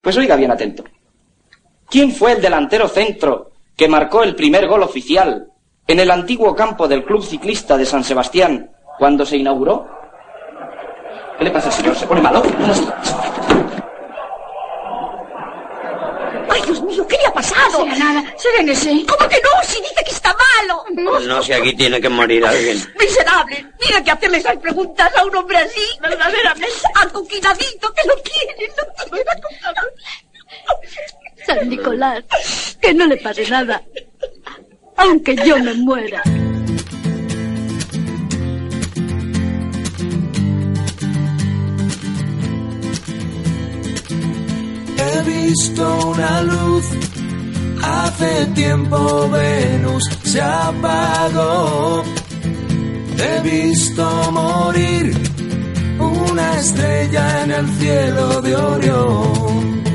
Pues oiga bien atento. ¿Quién fue el delantero centro que marcó el primer gol oficial en el antiguo campo del Club Ciclista de San Sebastián cuando se inauguró? ¿Qué le pasa, señor? ¿Se pone malo? ¡Ay, Dios mío! ¿Qué le ha pasado? No será nada. Serénese. ¿Cómo que no? Si dice que está malo. No, si aquí tiene que morir alguien. ¡Miserable! Mira que hacerle esas preguntas a un hombre así. Verdaderamente. Acoquinadito, que lo quieren. San Nicolás, que no le pase nada. Aunque yo me muera. He visto una luz, hace tiempo Venus se apagó. He visto morir una estrella en el cielo de Orión.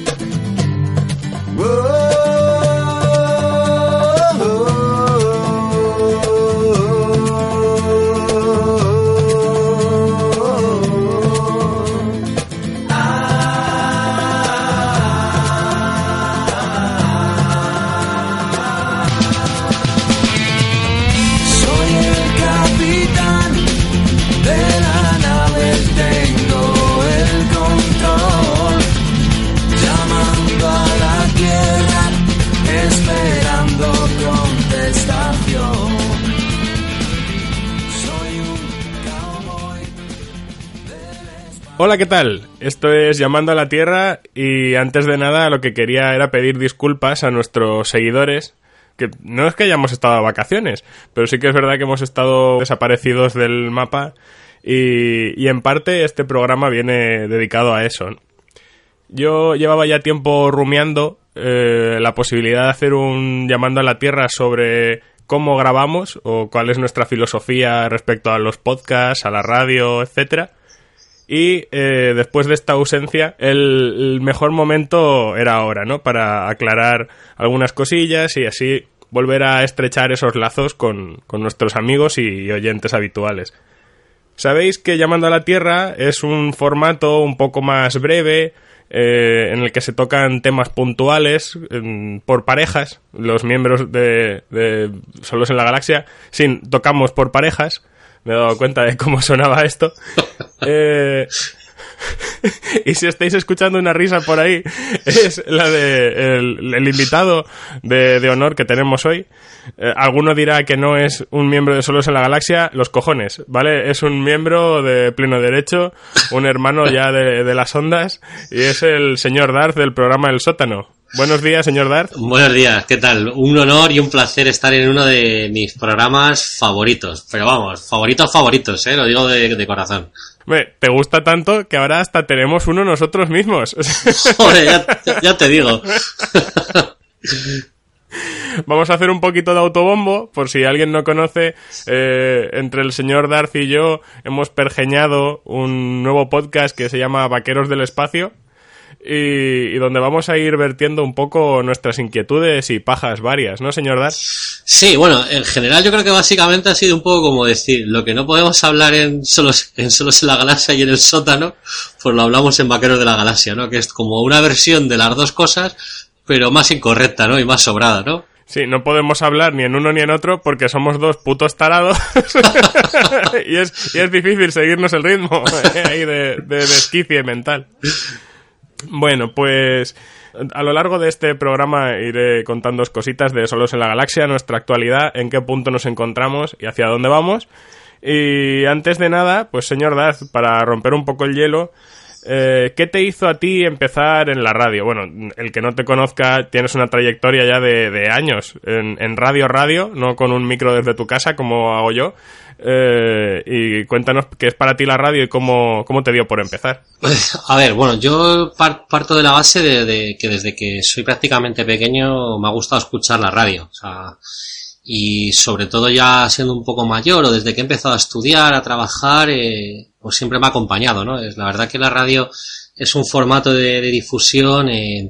Hola, ¿qué tal? Esto es Llamando a la Tierra y antes de nada lo que quería era pedir disculpas a nuestros seguidores, que no es que hayamos estado de vacaciones, pero sí que es verdad que hemos estado desaparecidos del mapa y en parte este programa viene dedicado a eso. Yo llevaba ya tiempo rumiando la posibilidad de hacer un Llamando a la Tierra sobre cómo grabamos o cuál es nuestra filosofía respecto a los podcasts, a la radio, etcétera. Y después de esta ausencia, el mejor momento era ahora, ¿no? Para aclarar algunas cosillas y así volver a estrechar esos lazos con nuestros amigos y oyentes habituales. Sabéis que Llamando a la Tierra es un formato un poco más breve, en el que se tocan temas puntuales por parejas. Los miembros de Solos en la Galaxia, sí, tocamos por parejas. Me he dado cuenta de cómo sonaba esto. Y si estáis escuchando una risa por ahí, es la de el invitado de honor que tenemos hoy. Alguno dirá que no es un miembro de Solos en la Galaxia, los cojones, ¿vale? Es un miembro de pleno derecho, un hermano ya de las ondas, y es el señor Darth del programa El Sótano. Buenos días, señor Darth. Buenos días, ¿qué tal? Un honor y un placer estar en uno de mis programas favoritos. Pero vamos, favoritos, lo digo de corazón. Te gusta tanto que ahora hasta tenemos uno nosotros mismos. Joder, ya te digo. Vamos a hacer un poquito de autobombo, por si alguien no conoce. Entre el señor Darth y yo hemos pergeñado un nuevo podcast que se llama Vaqueros del Espacio. Y donde vamos a ir vertiendo un poco nuestras inquietudes y pajas varias, ¿no, señor Darth? Sí, bueno, en general yo creo que básicamente ha sido un poco como decir, lo que no podemos hablar en Solos en la Galaxia y en El Sótano, pues lo hablamos en Vaqueros de la Galaxia, ¿no? Que es como una versión de las dos cosas, pero más incorrecta, ¿no? Y más sobrada, ¿no? Sí, no podemos hablar ni en uno ni en otro porque somos dos putos tarados y es difícil seguirnos el ritmo ahí de desquicie mental. Bueno, pues a lo largo de este programa iré contándoos cositas de Solos en la Galaxia, nuestra actualidad, en qué punto nos encontramos y hacia dónde vamos. Y antes de nada, pues señor Darth, para romper un poco el hielo, ¿qué te hizo a ti empezar en la radio? Bueno, el que no te conozca, tienes una trayectoria ya de años en radio, no con un micro desde tu casa como hago yo. Y cuéntanos qué es para ti la radio y cómo te dio por empezar. A ver, bueno, yo parto de la base de que desde que soy prácticamente pequeño me ha gustado escuchar la radio, o sea, y sobre todo ya siendo un poco mayor o desde que he empezado a estudiar, a trabajar, pues siempre me ha acompañado, ¿no? La verdad que la radio es un formato de difusión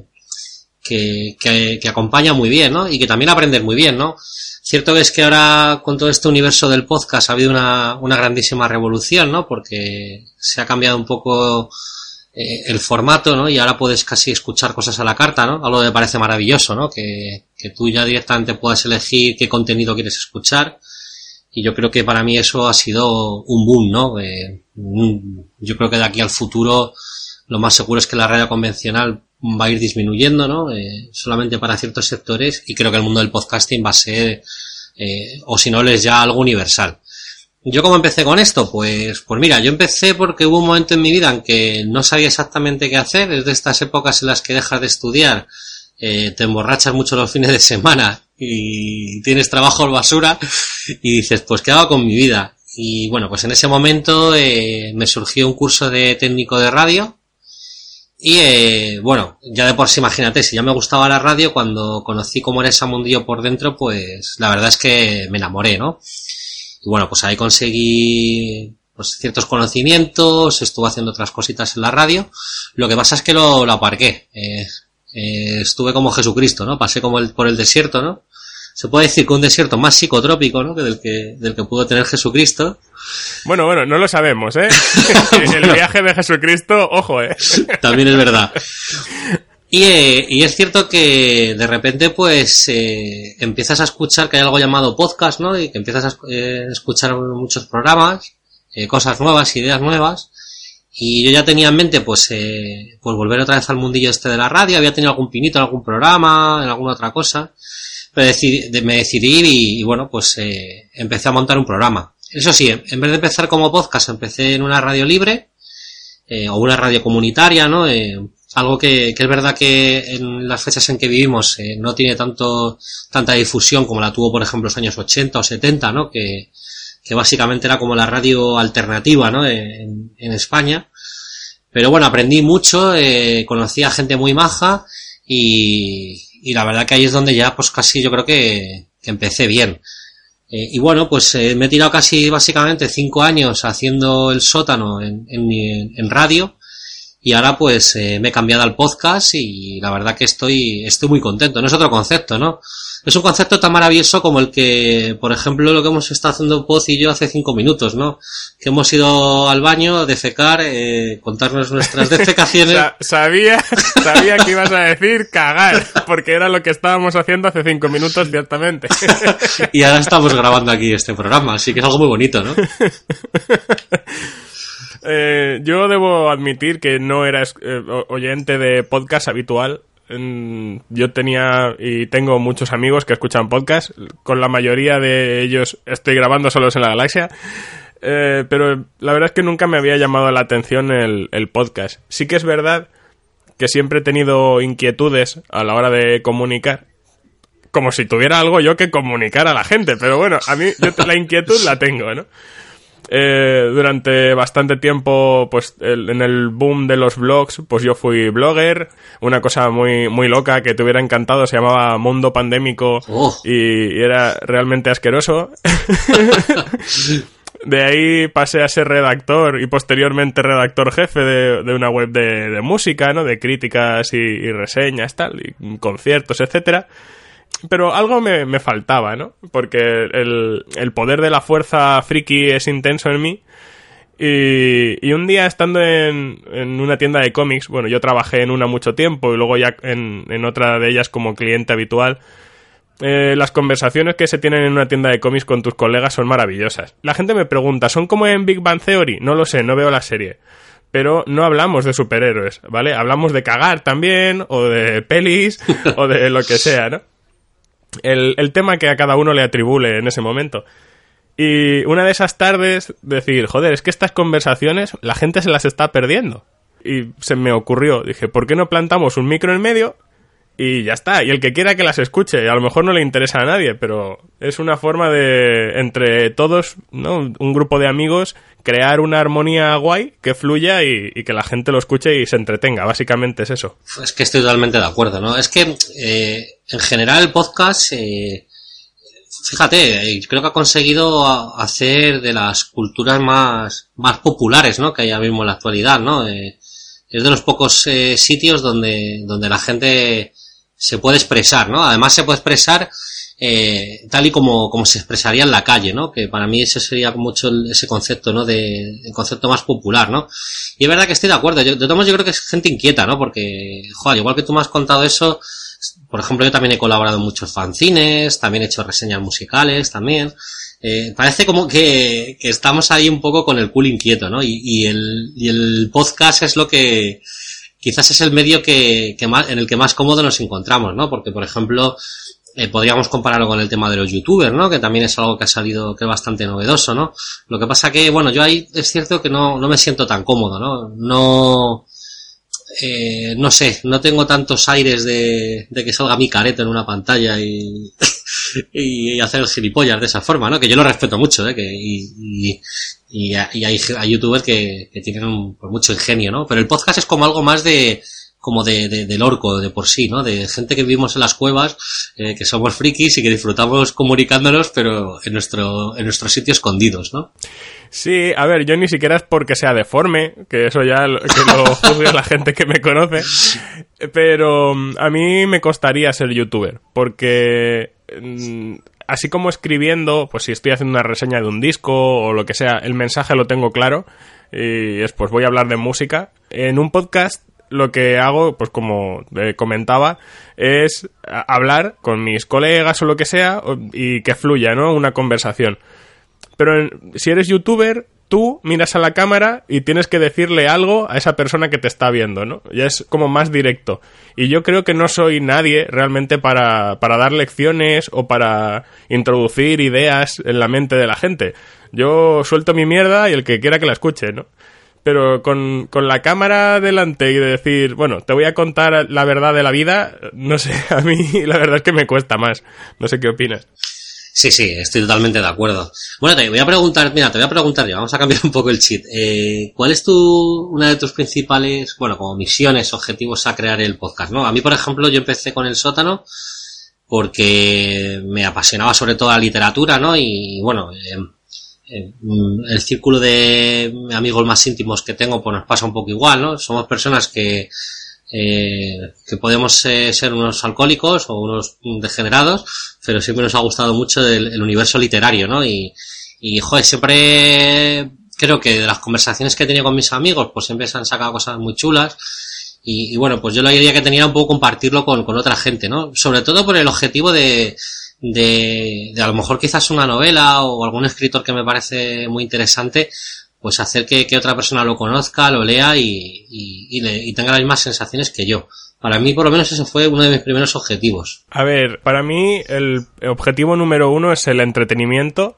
que acompaña muy bien, ¿no? Y que también aprendes muy bien, ¿no? Cierto es que ahora con todo este universo del podcast ha habido una grandísima revolución, ¿no? Porque se ha cambiado un poco el formato, ¿no? Y ahora puedes casi escuchar cosas a la carta, ¿no? Algo que me parece maravilloso, ¿no? Que tú ya directamente puedas elegir qué contenido quieres escuchar. Y yo creo que para mí eso ha sido un boom, ¿no? Yo creo que de aquí al futuro lo más seguro es que la radio convencional va a ir disminuyendo, ¿no? Solamente para ciertos sectores, y creo que el mundo del podcasting va a ser, o si no, es ya algo universal. ¿Yo cómo empecé con esto? Pues mira, yo empecé porque hubo un momento en mi vida en que no sabía exactamente qué hacer. Es de estas épocas en las que dejas de estudiar, te emborrachas mucho los fines de semana y tienes trabajos basura y dices, pues ¿qué hago con mi vida? Y bueno, pues en ese momento me surgió un curso de técnico de radio y bueno, ya de por sí imagínate, si ya me gustaba la radio, cuando conocí cómo era ese mundillo por dentro, pues la verdad es que me enamoré, ¿no? Y bueno, pues ahí conseguí pues ciertos conocimientos, estuve haciendo otras cositas en la radio. Lo que pasa es que lo aparqué. Estuve como Jesucristo, ¿no? Pasé como por el desierto, ¿no? Se puede decir que un desierto más psicotrópico, ¿no? Que del que pudo tener Jesucristo. Bueno, no lo sabemos, ¿eh? El viaje de Jesucristo, ojo, ¿eh? También es verdad. Y es cierto que de repente pues empiezas a escuchar que hay algo llamado podcast, ¿no? Y que empiezas a escuchar muchos programas, cosas nuevas, ideas nuevas. Y yo ya tenía en mente pues volver otra vez al mundillo este de la radio. Había tenido algún pinito en algún programa, en alguna otra cosa. Pero me decidí y bueno, pues empecé a montar un programa. Eso sí, en vez de empezar como podcast, empecé en una radio libre o una radio comunitaria, ¿no? Algo que es verdad que en las fechas en que vivimos no tiene tanta difusión como la tuvo, por ejemplo, los años 80 o 70, ¿no? Que básicamente era como la radio alternativa, ¿no? En España. Pero bueno, aprendí mucho, conocí a gente muy maja y la verdad que ahí es donde ya pues casi yo creo que empecé bien. Y bueno, pues me he tirado casi básicamente 5 años haciendo el sótano en radio. Y ahora pues me he cambiado al podcast y la verdad que estoy muy contento. No es otro concepto, ¿no? Es un concepto tan maravilloso como el que, por ejemplo, lo que hemos estado haciendo Poz y yo hace 5 minutos, ¿no? Que hemos ido al baño a defecar, contarnos nuestras defecaciones. Sabía que ibas a decir cagar, porque era lo que estábamos haciendo hace 5 minutos, ciertamente. Y ahora estamos grabando aquí este programa, así que es algo muy bonito, ¿no? Yo debo admitir que no era oyente de podcast habitual. Yo tenía y tengo muchos amigos que escuchan podcast. Con la mayoría de ellos estoy grabando Solos en la Galaxia. Pero la verdad es que nunca me había llamado la atención el podcast. Sí que es verdad que siempre he tenido inquietudes a la hora de comunicar. Como si tuviera algo yo que comunicar a la gente. Pero bueno, a mí la inquietud la tengo, ¿no? Durante bastante tiempo, pues en el boom de los blogs, pues yo fui blogger. Una cosa muy, muy loca que te hubiera encantado, se llamaba Mundo Pandémico. Y era realmente asqueroso. De ahí pasé a ser redactor y posteriormente redactor jefe de una web de música, ¿no? De críticas y reseñas, tal, y conciertos, etcétera. Pero algo me faltaba, ¿no? Porque el poder de la fuerza friki es intenso en mí. Y un día estando en una tienda de cómics, bueno, yo trabajé en una mucho tiempo y luego ya en otra de ellas como cliente habitual, las conversaciones que se tienen en una tienda de cómics con tus colegas son maravillosas. La gente me pregunta, ¿son como en Big Bang Theory? No lo sé, no veo la serie. Pero no hablamos de superhéroes, ¿vale? Hablamos de cagar también, o de pelis, o de lo que sea, ¿no? El tema que a cada uno le atribule en ese momento. Y una de esas tardes decir, joder, es que estas conversaciones la gente se las está perdiendo. Y se me ocurrió, dije, ¿por qué no plantamos un micro en medio? Y ya está, y el que quiera que las escuche, a lo mejor no le interesa a nadie, pero es una forma de, entre todos, ¿no? Un grupo de amigos, crear una armonía guay que fluya y que la gente lo escuche y se entretenga, básicamente es eso. Es que estoy totalmente de acuerdo, ¿no? Es que en general el podcast, fíjate, creo que ha conseguido hacer de las culturas más populares, ¿no? Que hay ahora mismo en la actualidad, ¿no? Es de los pocos sitios donde la gente se puede expresar, ¿no? Además se puede expresar tal y como se expresaría en la calle, ¿no? Que para mí ese sería mucho ese concepto, ¿no? El concepto más popular, ¿no? Y es verdad que estoy de acuerdo. De todos modos, yo creo que es gente inquieta, ¿no? Porque, joder, igual que tú me has contado eso, por ejemplo, yo también he colaborado en muchos fanzines, también he hecho reseñas musicales, también. Parece como que estamos ahí un poco con el culo inquieto, ¿no? Y el podcast es lo que, quizás es el medio en el que más cómodo nos encontramos, ¿no? Porque, por ejemplo, podríamos compararlo con el tema de los youtubers, ¿no? Que también es algo que ha salido, que es bastante novedoso, ¿no? Lo que pasa que, bueno, yo ahí es cierto que no me siento tan cómodo, ¿no? No sé, no tengo tantos aires de que salga mi careto en una pantalla y hacer el gilipollas de esa forma, ¿no? Que yo lo respeto mucho, y hay youtubers que tienen pues, mucho ingenio, ¿no? Pero el podcast es como algo más del orco de por sí, ¿no? De gente que vivimos en las cuevas, que somos frikis y que disfrutamos comunicándonos, pero en nuestro sitio escondidos, ¿no? Sí, a ver, yo ni siquiera es porque sea deforme, que eso ya que lo juzgue la gente que me conoce, pero a mí me costaría ser youtuber, porque así como escribiendo, pues si estoy haciendo una reseña de un disco o lo que sea, el mensaje lo tengo claro y después voy a hablar de música. En un podcast lo que hago, pues como comentaba, es hablar con mis colegas o lo que sea y que fluya, ¿no? Una conversación. Pero si eres youtuber, tú miras a la cámara y tienes que decirle algo a esa persona que te está viendo, ¿no? Ya es como más directo. Y yo creo que no soy nadie realmente para dar lecciones o para introducir ideas en la mente de la gente. Yo suelto mi mierda y el que quiera que la escuche, ¿no? Pero con la cámara delante y de decir, bueno, te voy a contar la verdad de la vida, no sé, a mí la verdad es que me cuesta más. No sé qué opinas. Sí, estoy totalmente de acuerdo. Bueno, te voy a preguntar ya, vamos a cambiar un poco el cheat. ¿Cuál es una de tus principales, bueno, como misiones, objetivos a crear el podcast, ¿no? A mí, por ejemplo, yo empecé con El Sótano porque me apasionaba sobre todo la literatura, ¿no? Y bueno, el círculo de amigos más íntimos que tengo, pues nos pasa un poco igual, ¿no? Somos personas que podemos ser unos alcohólicos o unos degenerados, pero siempre nos ha gustado mucho el universo literario, ¿no? Y joder, siempre creo que de las conversaciones que he tenido con mis amigos, pues siempre se han sacado cosas muy chulas. Y bueno, pues yo la idea que tenía era un poco compartirlo con otra gente, ¿no? Sobre todo por el objetivo de a lo mejor quizás una novela o algún escritor que me parece muy interesante, pues hacer que otra persona lo conozca, lo lea y tenga las mismas sensaciones que yo. Para mí, por lo menos, ese fue uno de mis primeros objetivos. A ver, para mí el objetivo número 1 es el entretenimiento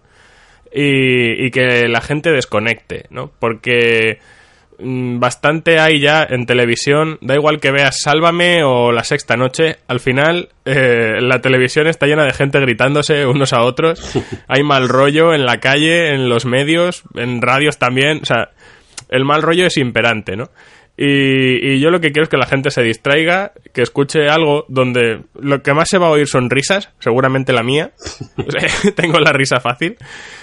y que la gente desconecte, ¿no? Porque bastante hay ya en televisión, da igual que veas Sálvame o La Sexta Noche, al final la televisión está llena de gente gritándose unos a otros, hay mal rollo en la calle, en los medios, en radios también, o sea, el mal rollo es imperante, ¿no? Y yo lo que quiero es que la gente se distraiga, que escuche algo donde lo que más se va a oír son risas, seguramente la mía, o sea, tengo la risa fácil,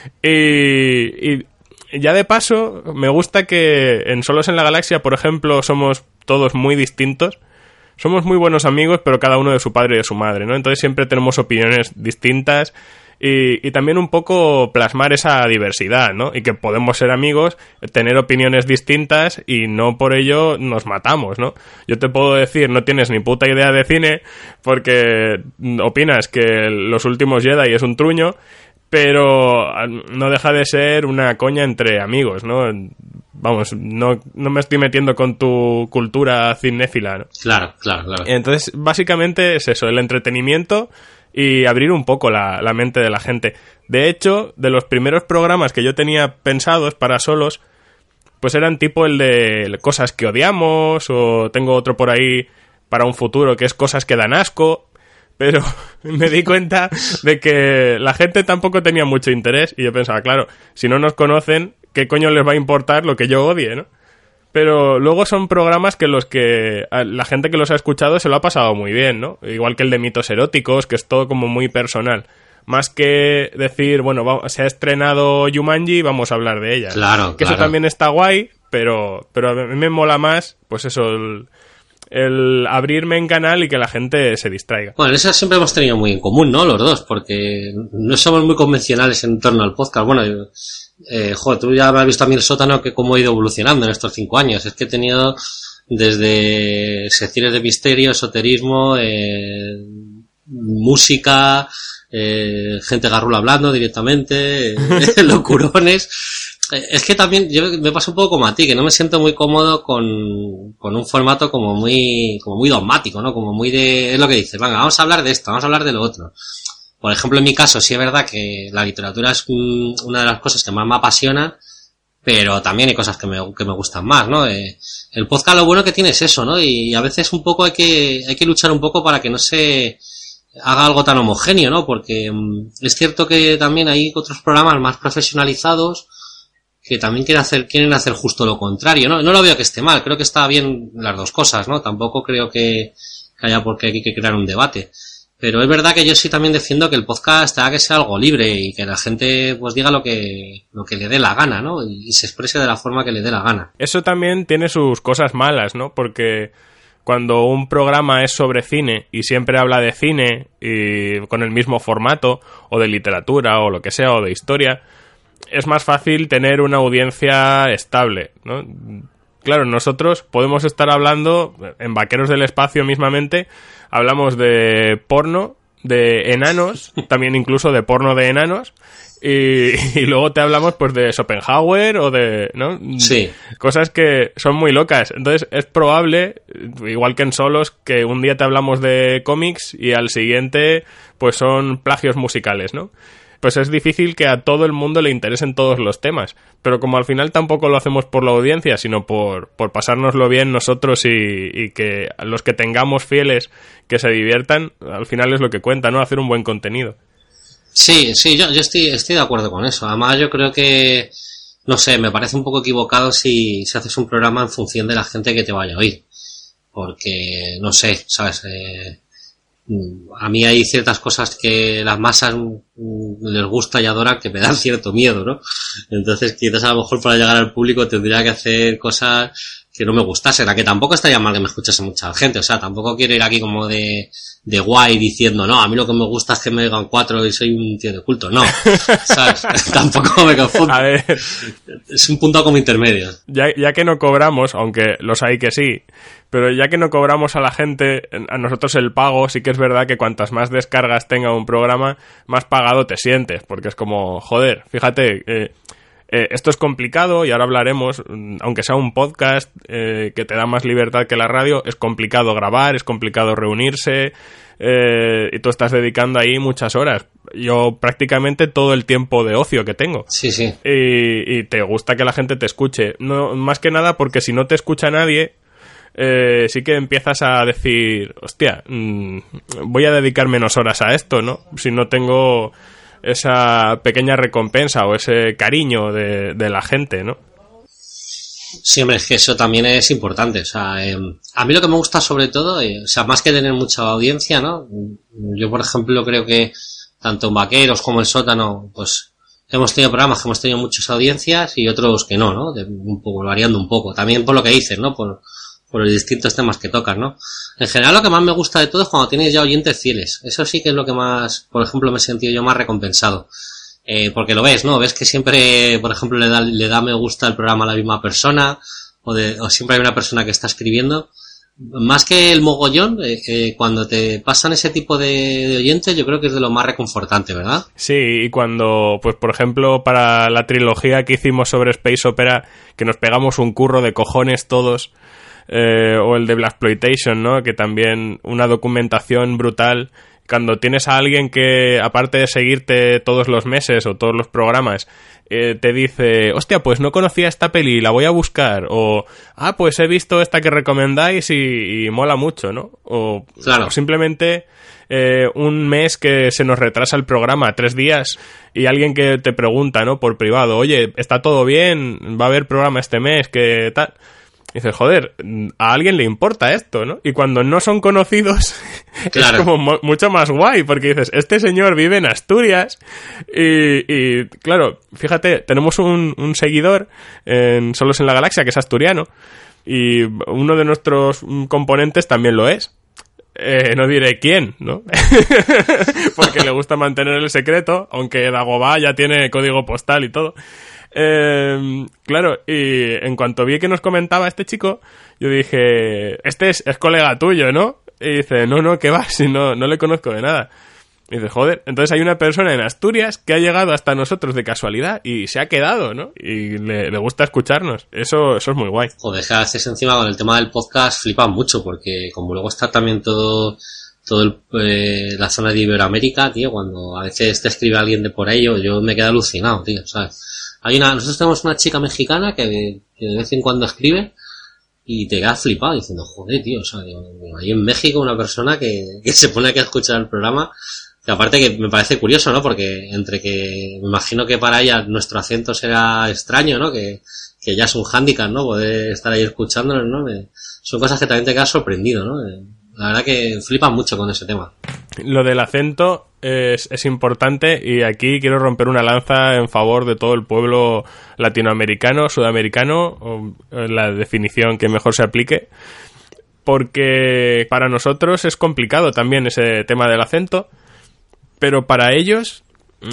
y ya de paso, me gusta que en Solos en la Galaxia, por ejemplo, somos todos muy distintos. Somos muy buenos amigos, pero cada uno de su padre y de su madre, ¿no? Entonces siempre tenemos opiniones distintas y también un poco plasmar esa diversidad, ¿no? Y que podemos ser amigos, tener opiniones distintas y no por ello nos matamos, ¿no? Yo te puedo decir, no tienes ni puta idea de cine porque opinas que Los Últimos Jedi es un truño, pero no deja de ser una coña entre amigos, ¿no? Vamos, no me estoy metiendo con tu cultura cinéfila, ¿no? Claro. Entonces, básicamente es eso, el entretenimiento y abrir un poco la mente de la gente. De hecho, de los primeros programas que yo tenía pensados para solos, pues eran tipo el de cosas que odiamos, o tengo otro por ahí para un futuro que es cosas que dan asco. Pero me di cuenta de que la gente tampoco tenía mucho interés y yo pensaba, claro, si no nos conocen, ¿qué coño les va a importar lo que yo odie, no? Pero luego son programas que la gente que los ha escuchado se lo ha pasado muy bien, ¿no? Igual que el de mitos eróticos, que es todo como muy personal. Más que decir, bueno, se ha estrenado Jumanji, vamos a hablar de ella. Claro. Que eso también está guay, pero a mí me mola más, pues eso, el abrirme en canal y que la gente se distraiga. Bueno, eso siempre hemos tenido muy en común, ¿no? Los dos, porque no somos muy convencionales en torno al podcast. Bueno, tú ya me has visto a mí el sótano, que cómo he ido evolucionando en estos 5 años. Es que he tenido desde secciones de misterio, esoterismo, música, gente garrula hablando directamente, locurones. Es que también yo me pasa un poco como a ti, que no me siento muy cómodo con un formato como muy dogmático, ¿no? Como muy es lo que dices, venga, vamos a hablar de esto, vamos a hablar de lo otro. Por ejemplo, en mi caso, sí es verdad que la literatura es una de las cosas que más me apasiona, pero también hay cosas que me gustan más, ¿no? El podcast lo bueno que tiene es eso, ¿no? Y a veces un poco hay que luchar un poco para que no se haga algo tan homogéneo, ¿no? Porque es cierto que también hay otros programas más profesionalizados que también quieren hacer justo lo contrario, ¿no? No lo veo que esté mal, creo que está bien las dos cosas, ¿no? Tampoco creo que haya por qué hay que crear un debate. Pero es verdad que yo sí también defiendo que el podcast tenga que ser algo libre y que la gente pues diga lo que le dé la gana, ¿no? Y se exprese de la forma que le dé la gana. Eso también tiene sus cosas malas, ¿no? Porque cuando un programa es sobre cine y siempre habla de cine y con el mismo formato, o de literatura o lo que sea, o de historia, es más fácil tener una audiencia estable, ¿no? Claro, nosotros podemos estar hablando, en Vaqueros del Espacio mismamente, hablamos de porno, de enanos, también incluso de porno de enanos, y luego te hablamos pues de Schopenhauer o de, ¿no? Sí. Cosas que son muy locas. Entonces es probable, igual que en Solos, que un día te hablamos de cómics y al siguiente pues son plagios musicales, ¿no? Pues es difícil que a todo el mundo le interesen todos los temas. Pero como al final tampoco lo hacemos por la audiencia, sino por pasárnoslo bien nosotros y que los que tengamos fieles que se diviertan, al final es lo que cuenta, ¿no? Hacer un buen contenido. Sí, yo estoy de acuerdo con eso. Además, yo creo que, no sé, me parece un poco equivocado si haces un programa en función de la gente que te vaya a oír. Porque, no sé, ¿sabes? A mí hay ciertas cosas que las masas les gusta y adoran que me dan cierto miedo, ¿no? Entonces quizás a lo mejor para llegar al público tendría que hacer cosas que no me gustasen, a que tampoco estaría mal que me escuchase mucha gente, o sea, tampoco quiero ir aquí como de guay diciendo, no, a mí lo que me gusta es que me digan 4 y soy un tío de culto, no, ¿sabes? Tampoco me confundo. A ver, es un punto como intermedio. Ya que no cobramos, aunque los hay que sí, pero ya que no cobramos a la gente, a nosotros el pago, sí que es verdad que cuantas más descargas tenga un programa, más pagado te sientes, porque es como, joder, fíjate, esto es complicado y ahora hablaremos, aunque sea un podcast que te da más libertad que la radio, es complicado grabar, es complicado reunirse y tú estás dedicando ahí muchas horas. Yo prácticamente todo el tiempo de ocio que tengo. Sí, sí. Y te gusta que la gente te escuche. No, más que nada porque si no te escucha nadie, sí que empiezas a decir, hostia, voy a dedicar menos horas a esto, ¿no? Si no tengo esa pequeña recompensa o ese cariño de la gente, ¿no? Sí, hombre, es que eso también es importante. O sea, a mí lo que me gusta sobre todo, o sea, más que tener mucha audiencia, ¿no? Yo, por ejemplo, creo que tanto en Vaqueros como en Sótano, pues hemos tenido programas que hemos tenido muchas audiencias y otros que no, ¿no? Un poco, variando un poco. También por lo que dices, ¿no? Por los distintos temas que tocan, ¿no? En general lo que más me gusta de todo es cuando tienes ya oyentes fieles. Eso sí que es lo que más, por ejemplo, me he sentido yo más recompensado. Porque lo ves, ¿no? Ves que siempre, por ejemplo, le da me gusta el programa a la misma persona, o siempre hay una persona que está escribiendo. Más que el mogollón, cuando te pasan ese tipo de oyentes, yo creo que es de lo más reconfortante, ¿verdad? Sí, y cuando, pues por ejemplo, para la trilogía que hicimos sobre Space Opera, que nos pegamos un curro de cojones todos, o el de Blaxploitation, ¿no? Que también una documentación brutal. Cuando tienes a alguien que, aparte de seguirte todos los meses o todos los programas, te dice, hostia, pues no conocía esta peli, la voy a buscar, o, pues he visto esta que recomendáis y mola mucho, ¿no? Claro. O simplemente un mes que se nos retrasa el programa, 3 días, y alguien que te pregunta, ¿no? Por privado, oye, ¿está todo bien? ¿Va a haber programa este mes? ¿Qué tal? Y dices, joder, a alguien le importa esto, ¿no? Y cuando no son conocidos, claro, es como mucho más guay, porque dices, este señor vive en Asturias y claro, fíjate, tenemos un seguidor en Solos en la Galaxia que es asturiano Y uno de nuestros componentes también lo es. No diré quién, ¿no? Porque le gusta mantener el secreto, aunque Dagobah ya tiene código postal y todo. Claro, y en cuanto vi que nos comentaba este chico, yo dije, este es colega tuyo, ¿no? Y dice, no, ¿qué va? Si no le conozco de nada. Y dice, joder, entonces hay una persona en Asturias que ha llegado hasta nosotros de casualidad y se ha quedado, ¿no? Y le gusta escucharnos. Eso es muy guay. Joder, es que a veces encima con el tema del podcast flipan mucho, porque como luego está también todo la zona de Iberoamérica, tío, cuando a veces te escribe alguien de por ello, yo me quedo alucinado, tío, ¿sabes? Nosotros tenemos una chica mexicana que de vez en cuando escribe y te quedas flipado diciendo, joder, tío, o sea, hay en México una persona que se pone aquí a escuchar el programa. Y aparte que me parece curioso, ¿no? Porque entre que me imagino que para ella nuestro acento será extraño, ¿no? Que ya es un hándicap, ¿no? Poder estar ahí escuchándonos, ¿no? Son cosas que también te quedas sorprendido, ¿no? La verdad que flipan mucho con ese tema. Lo del acento es importante y aquí quiero romper una lanza en favor de todo el pueblo latinoamericano, sudamericano, o la definición que mejor se aplique, porque para nosotros es complicado también ese tema del acento. Pero para ellos,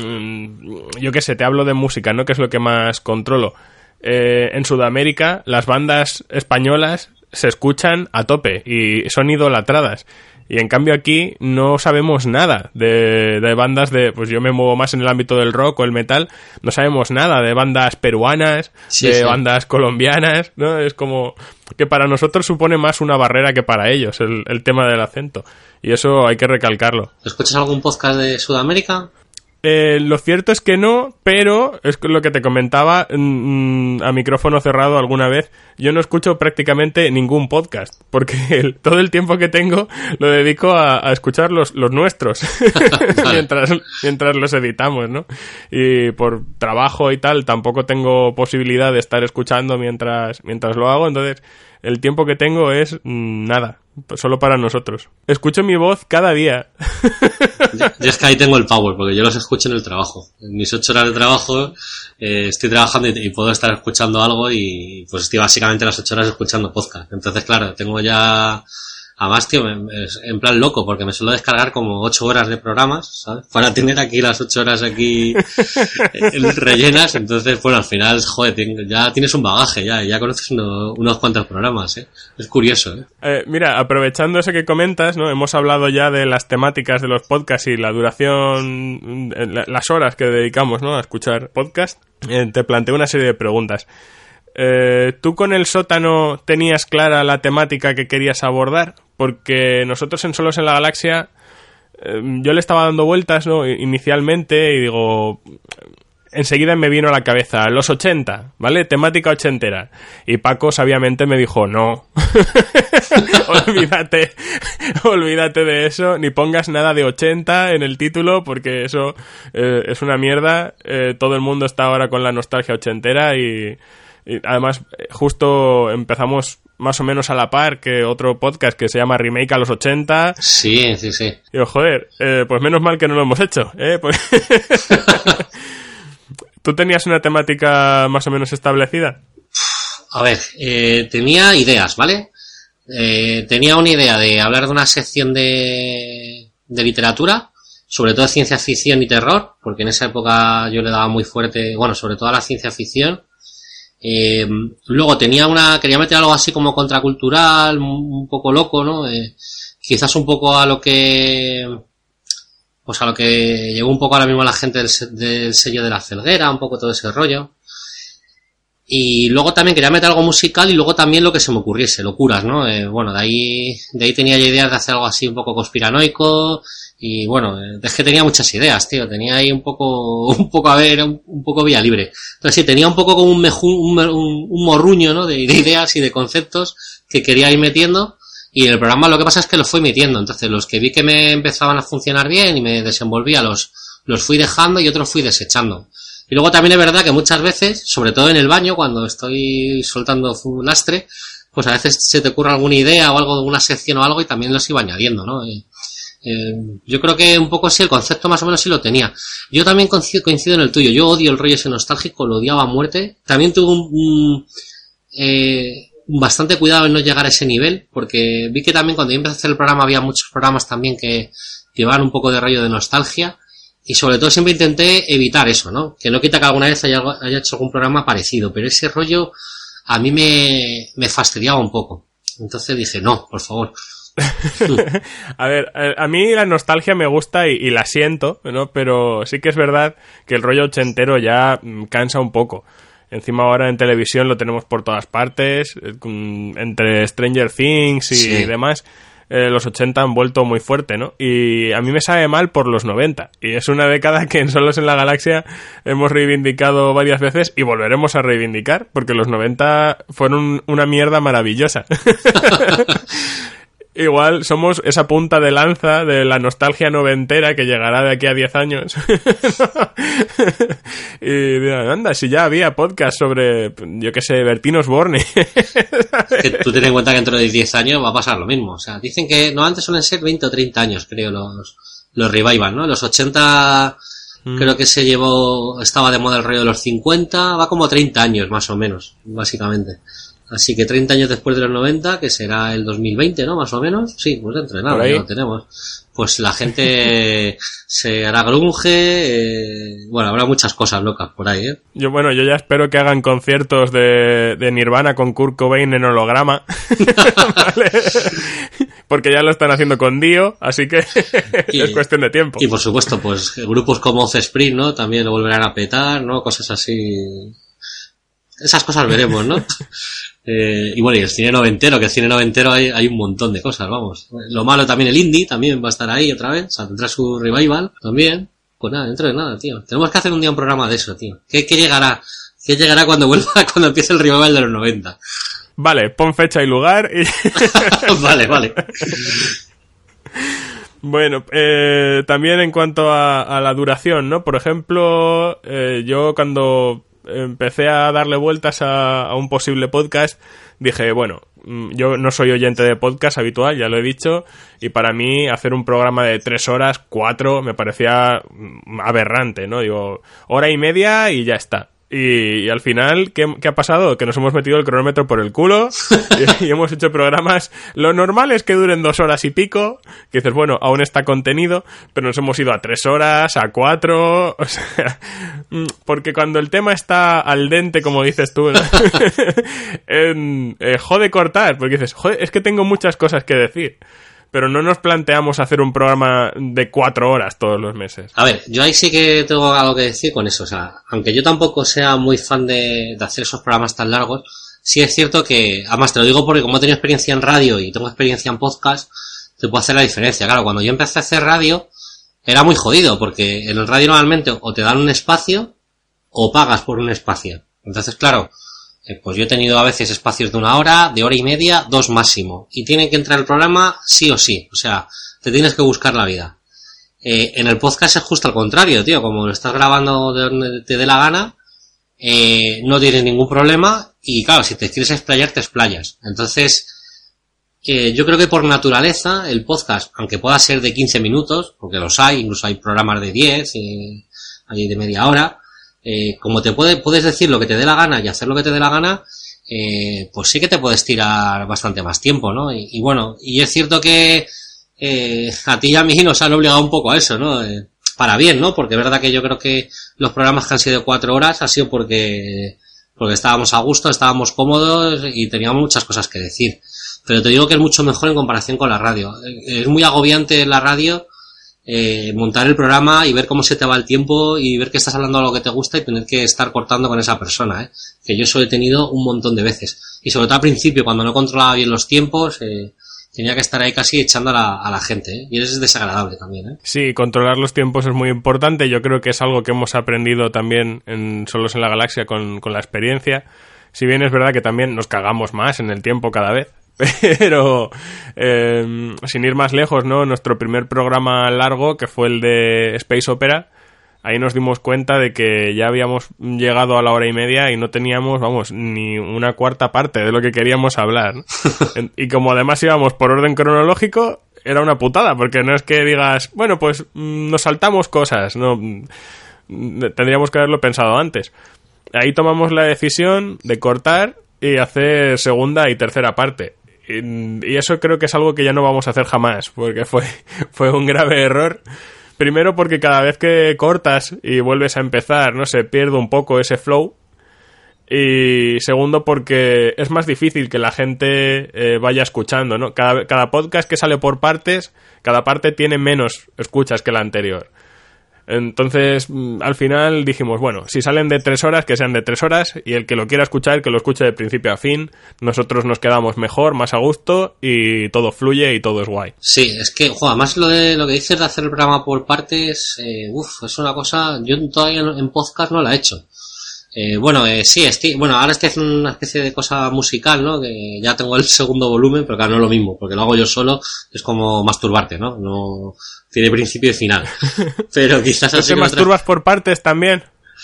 yo qué sé, te hablo de música, ¿no? Que es lo que más controlo. En Sudamérica, las bandas españolas se escuchan a tope y son idolatradas. Y en cambio aquí no sabemos nada de bandas de... Pues yo me muevo más en el ámbito del rock o el metal. No sabemos nada de bandas peruanas, bandas colombianas, ¿no? Es como que para nosotros supone más una barrera que para ellos el tema del acento. Y eso hay que recalcarlo. ¿Escuchas algún podcast de Sudamérica? Lo cierto es que no, pero es lo que te comentaba a micrófono cerrado alguna vez. Yo no escucho prácticamente ningún podcast, porque todo el tiempo que tengo lo dedico a escuchar los nuestros mientras los editamos, ¿no? Y por trabajo y tal tampoco tengo posibilidad de estar escuchando mientras lo hago, entonces el tiempo que tengo es nada, solo para nosotros. Escucho mi voz cada día. Yo es que ahí tengo el power, porque yo los escucho en el trabajo. En mis 8 horas de trabajo estoy trabajando y puedo estar escuchando algo y pues estoy básicamente las 8 horas escuchando podcast. Entonces, claro, tengo ya... Además, tío, en plan loco, porque me suelo descargar como 8 horas de programas, ¿sabes? Para tener aquí las 8 horas aquí rellenas. Entonces, bueno, al final, joder, ya tienes un bagaje, ya conoces unos cuantos programas, ¿eh? Es curioso, ¿eh? Mira, aprovechando eso que comentas, ¿no? Hemos hablado ya de las temáticas de los podcasts y la duración, las horas que dedicamos, ¿no? A escuchar podcast. Te planteo una serie de preguntas. ¿Tú con el sótano tenías clara la temática que querías abordar? Porque nosotros en Solos en la Galaxia yo le estaba dando vueltas, ¿no? Inicialmente, y digo, enseguida me vino a la cabeza los 80, ¿vale? Temática ochentera. Y Paco sabiamente me dijo, no, olvídate de eso, ni pongas nada de 80 en el título, porque eso es una mierda. Todo el mundo está ahora con la nostalgia ochentera y además justo empezamos más o menos a la par que otro podcast que se llama Remake a los 80. Sí. Digo, joder, pues menos mal que no lo hemos hecho, pues... ¿Tú tenías una temática más o menos establecida? A ver, tenía ideas, ¿vale? Tenía una idea de hablar de una sección de literatura, sobre todo de ciencia ficción y terror, porque en esa época yo le daba muy fuerte, bueno, sobre todo a la ciencia ficción. Luego quería meter algo así como contracultural, un poco loco, ¿no? Quizás un poco a lo que llegó un poco ahora mismo la gente del sello de La Felguera, un poco todo ese rollo. Y luego también quería meter algo musical y luego también lo que se me ocurriese, locuras, ¿no? Bueno, de ahí tenía ya ideas de hacer algo así un poco conspiranoico. Y bueno, es que tenía muchas ideas, tío. Tenía ahí un poco vía libre. Entonces sí, tenía un poco como un morruño, ¿no? De ideas y de conceptos que quería ir metiendo. Y el programa lo que pasa es que los fui metiendo. Entonces los que vi que me empezaban a funcionar bien y me desenvolvía los fui dejando y otros fui desechando. Y luego también es verdad que muchas veces, sobre todo en el baño, cuando estoy soltando un lastre, pues a veces se te ocurre alguna idea o algo de una sección o algo y también los iba añadiendo, ¿no? Yo creo que un poco sí, el concepto más o menos sí lo tenía. Yo también coincido en el tuyo. Yo odio el rollo ese nostálgico, lo odiaba a muerte. También tuve bastante cuidado en no llegar a ese nivel, porque vi que también cuando yo empecé a hacer el programa había muchos programas también que llevaban un poco de rollo de nostalgia, y sobre todo siempre intenté evitar eso, ¿no? Que no quita que alguna vez haya hecho algún programa parecido, pero ese rollo a mí me fastidiaba un poco. Entonces dije, no, por favor. A ver, a mí la nostalgia me gusta y la siento, ¿no? Pero sí que es verdad que el rollo ochentero ya cansa un poco. Encima ahora en televisión lo tenemos por todas partes, entre Stranger Things y demás. Los 80 han vuelto muy fuerte, ¿no? Y a mí me sabe mal por los 90. Y es una década que en Solos en la Galaxia hemos reivindicado varias veces y volveremos a reivindicar, porque los 90 fueron una mierda maravillosa. Igual somos esa punta de lanza de la nostalgia noventera que llegará de aquí a 10 años. Y dirán, anda, si ya había podcast sobre, yo qué sé, Bertín Osborne. Que tú ten en cuenta que dentro de 10 años va a pasar lo mismo. O sea, dicen que no, antes suelen ser 20 o 30 años, creo, los revival, ¿no? Los 80 creo que estaba de moda el rollo de los 50, va como 30 años más o menos, básicamente. Así que 30 años después de los 90, que será el 2020, ¿no? Más o menos. Sí, pues dentro de nada, ya lo tenemos. Pues la gente se hará grunge, bueno, habrá muchas cosas locas por ahí, ¿eh? Yo ya espero que hagan conciertos de Nirvana con Kurt Cobain en holograma. ¿Vale? Porque ya lo están haciendo con Dio, así que es cuestión de tiempo. Y por supuesto, pues grupos como Offspring, ¿no? También lo volverán a petar, ¿no? Cosas así. Esas cosas veremos, ¿no? Y bueno, y el cine noventero, que el cine noventero hay un montón de cosas, vamos. Lo malo también, el indie también va a estar ahí otra vez, o sea, tendrá su revival también. Pues nada, dentro de nada, tío. Tenemos que hacer un día un programa de eso, tío. ¿Qué llegará? ¿Qué llegará cuando cuando empiece el revival de los 90? Vale, pon fecha y lugar y... Vale. Bueno, también en cuanto a la duración, ¿no? Por ejemplo, yo cuando empecé a darle vueltas a un posible podcast, dije, bueno, yo no soy oyente de podcast habitual, ya lo he dicho, y para mí hacer un programa de 3 horas, 4, me parecía aberrante, ¿no? Digo, hora y media y ya está. Y al final, ¿qué ha pasado? Que nos hemos metido el cronómetro por el culo y hemos hecho programas. Lo normal es que duren 2 horas y pico, que dices, bueno, aún está contenido, pero nos hemos ido a 3 horas, a 4, o sea, porque cuando el tema está al dente, como dices tú, ¿no? Jode cortar, porque dices, joder, es que tengo muchas cosas que decir. Pero no nos planteamos hacer un programa de 4 horas todos los meses. A ver, yo ahí sí que tengo algo que decir con eso. O sea, aunque yo tampoco sea muy fan de hacer esos programas tan largos, sí es cierto que, además te lo digo porque como he tenido experiencia en radio y tengo experiencia en podcast, te puedo hacer la diferencia. Claro, cuando yo empecé a hacer radio, era muy jodido, porque en el radio normalmente o te dan un espacio o pagas por un espacio. Entonces, claro, pues yo he tenido a veces espacios de 1 hora, de hora y media, 2 máximo. Y tiene que entrar el programa sí o sí. O sea, te tienes que buscar la vida. En el podcast es justo al contrario, tío. Como lo estás grabando de donde te dé la gana, no tienes ningún problema. Y claro, si te quieres explayar, te explayas. Entonces, yo creo que por naturaleza, el podcast, aunque pueda ser de 15 minutos, porque los hay, incluso hay programas de 10, hay de media hora, como puedes decir lo que te dé la gana y hacer lo que te dé la gana, pues sí que te puedes tirar bastante más tiempo, ¿no? Y bueno, y es cierto que a ti y a mí nos han obligado un poco a eso, ¿no? Para bien, ¿no? Porque es verdad que yo creo que los programas que han sido 4 horas ha sido porque estábamos a gusto, estábamos cómodos y teníamos muchas cosas que decir. Pero te digo que es mucho mejor en comparación con la radio. Es muy agobiante la radio, montar el programa y ver cómo se te va el tiempo y ver que estás hablando de lo que te gusta y tener que estar cortando con esa persona, que yo eso lo he tenido un montón de veces. Y sobre todo al principio, cuando no controlaba bien los tiempos, tenía que estar ahí casi echando a la gente, y eso es desagradable también, Sí, controlar los tiempos es muy importante. Yo creo que es algo que hemos aprendido también en Solos en la Galaxia con la experiencia. Si bien es verdad que también nos cagamos más en el tiempo cada vez. Pero sin ir más lejos, ¿no? Nuestro primer programa largo, que fue el de Space Opera, ahí nos dimos cuenta de que ya habíamos llegado a la hora y media y no teníamos, vamos, ni una cuarta parte de lo que queríamos hablar, ¿no? Y como además íbamos por orden cronológico, era una putada, porque no es que digas, bueno, pues nos saltamos cosas, no, tendríamos que haberlo pensado antes. Ahí tomamos la decisión de cortar y hacer segunda y tercera parte. Y eso creo que es algo que ya no vamos a hacer jamás, porque fue un grave error. Primero porque cada vez que cortas y vuelves a empezar, no sé, pierde un poco ese flow. Y segundo porque es más difícil que la gente vaya escuchando, ¿no? Cada podcast que sale por partes, cada parte tiene menos escuchas que la anterior. Entonces, al final dijimos, bueno, si salen de 3 horas, que sean de 3 horas, y el que lo quiera escuchar, que lo escuche de principio a fin. Nosotros nos quedamos mejor, más a gusto, y todo fluye y todo es guay. Sí, es que, además lo que dices de hacer el programa por partes, es una cosa, yo todavía en podcast no la he hecho. Sí, ahora estoy haciendo una especie de cosa musical, ¿no? Que ya tengo el segundo volumen, pero claro, no es lo mismo, porque lo hago yo solo, es como masturbarte, ¿no? No tiene principio y final. Pero quizás así. ¿Te masturbas por partes también?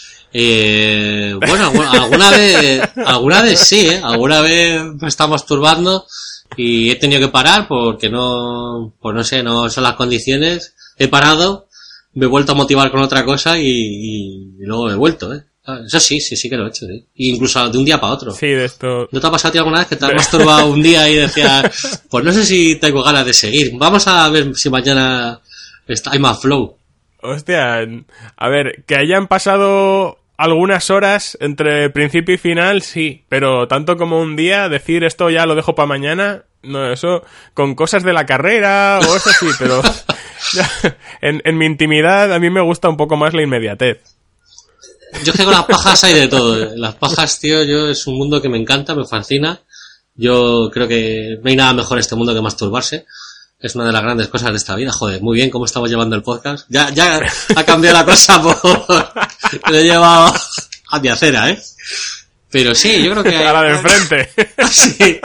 Alguna vez sí, alguna vez me está masturbando y he tenido que parar porque no son las condiciones. He parado, me he vuelto a motivar con otra cosa y luego he vuelto, Eso sí que lo he hecho, incluso de un día para otro. Sí, de esto. ¿No te ha pasado a ti alguna vez que te has masturbado un día y decías, pues no sé si tengo ganas de seguir, vamos a ver si mañana hay más flow? Hostia, a ver, que hayan pasado algunas horas entre principio y final, sí, pero tanto como un día, decir esto ya lo dejo para mañana, no, eso con cosas de la carrera o eso sí, pero en mi intimidad a mí me gusta un poco más la inmediatez. Yo es que con las pajas hay de todo. Las pajas, tío, es un mundo que me encanta, me fascina. Yo creo que no hay nada mejor en este mundo que masturbarse. Es una de las grandes cosas de esta vida. Joder, muy bien cómo estamos llevando el podcast. Ya ha cambiado la cosa lo he llevado a mi acera, Pero sí, yo creo que a la de enfrente. Sí.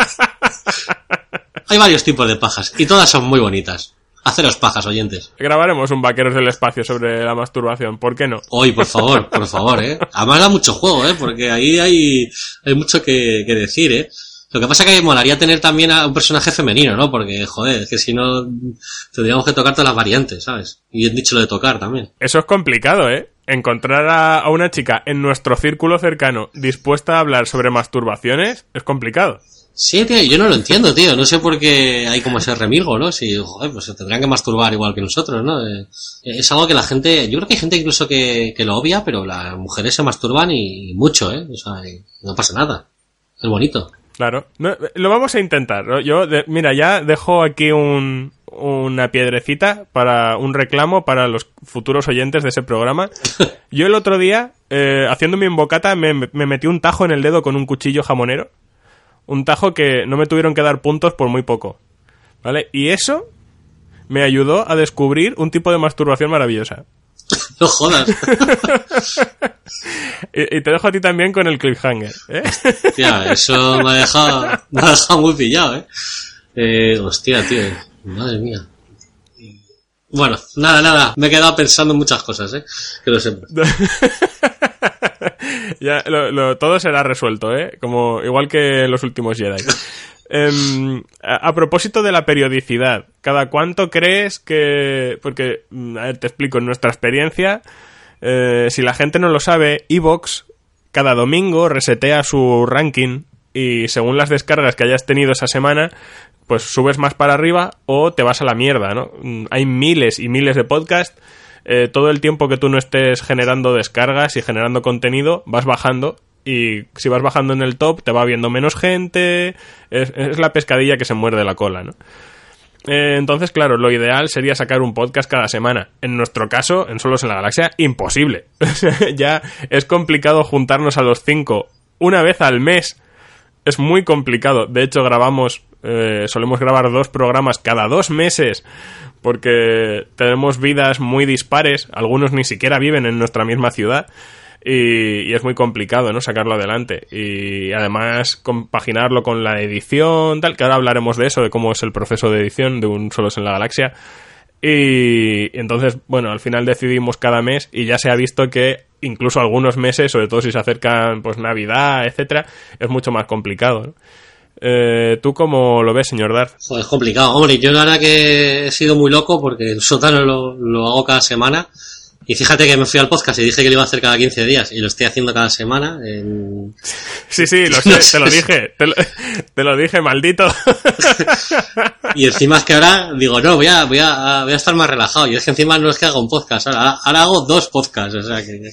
Hay varios tipos de pajas y todas son muy bonitas. Haceros pajas, oyentes. Grabaremos un Vaqueros del Espacio sobre la masturbación, ¿por qué no? Hoy, por favor, Además da mucho juego, porque ahí hay mucho que decir, Lo que pasa es que molaría tener también a un personaje femenino, ¿no? Porque, joder, es que si no tendríamos que tocar todas las variantes, ¿sabes? Y he dicho lo de tocar también. Eso es complicado, Encontrar a una chica en nuestro círculo cercano dispuesta a hablar sobre masturbaciones es complicado. Sí, tío, yo no lo entiendo, tío. No sé por qué hay como ese remilgo, ¿no? Si, joder, pues se tendrían que masturbar igual que nosotros, ¿no? Es algo que la gente... Yo creo que hay gente incluso que lo obvia, pero las mujeres se masturban y mucho, O sea, no pasa nada. Es bonito. Claro. No, lo vamos a intentar, ¿no? Mira, ya dejo aquí una piedrecita para un reclamo para los futuros oyentes de ese programa. Yo el otro día, haciendo mi embocata, me metí un tajo en el dedo con un cuchillo jamonero. Un tajo que no me tuvieron que dar puntos por muy poco, ¿vale? Y eso me ayudó a descubrir un tipo de masturbación maravillosa. No jodas. y te dejo a ti también con el cliffhanger, Hostia, eso me ha dejado muy pillado, hostia, tío. Madre mía. Bueno, nada. Me he quedado pensando en muchas cosas, que lo sepas. Ya, todo será resuelto, como igual que los últimos Jedi. A propósito de la periodicidad, ¿cada cuánto crees que...? Porque, a ver, te explico, en nuestra experiencia, si la gente no lo sabe, iVoox cada domingo resetea su ranking y según las descargas que hayas tenido esa semana, pues subes más para arriba o te vas a la mierda, ¿no? Hay miles y miles de podcasts. Todo el tiempo que tú no estés generando descargas y generando contenido, vas bajando, y si vas bajando en el top te va viendo menos gente. Es la pescadilla que se muerde la cola, ¿no? Entonces, claro, lo ideal sería sacar un podcast cada semana. En nuestro caso, en Solos en la Galaxia, imposible. Ya es complicado juntarnos a los 5 una vez al mes. Es muy complicado. De hecho, solemos grabar 2 programas cada 2 meses, porque tenemos vidas muy dispares, algunos ni siquiera viven en nuestra misma ciudad, y es muy complicado, ¿no?, sacarlo adelante. Y además compaginarlo con la edición, tal, que ahora hablaremos de eso, de cómo es el proceso de edición de un Solos en la Galaxia. Y entonces, bueno, al final decidimos cada mes, y ya se ha visto que incluso algunos meses, sobre todo si se acercan pues Navidad, etcétera, es mucho más complicado, ¿no? ¿Tú cómo lo ves, señor Darth? Joder, es complicado. Hombre, yo la verdad que he sido muy loco porque el sótano lo hago cada semana Y fíjate que me fui al podcast y dije que lo iba a hacer cada 15 días y lo estoy haciendo cada semana. Sí, lo sé, No sé. te lo dije. Te lo dije, maldito. Y encima es que ahora digo, no, voy a estar más relajado. Y es que encima no es que haga un podcast, ahora hago 2 podcasts, o sea que...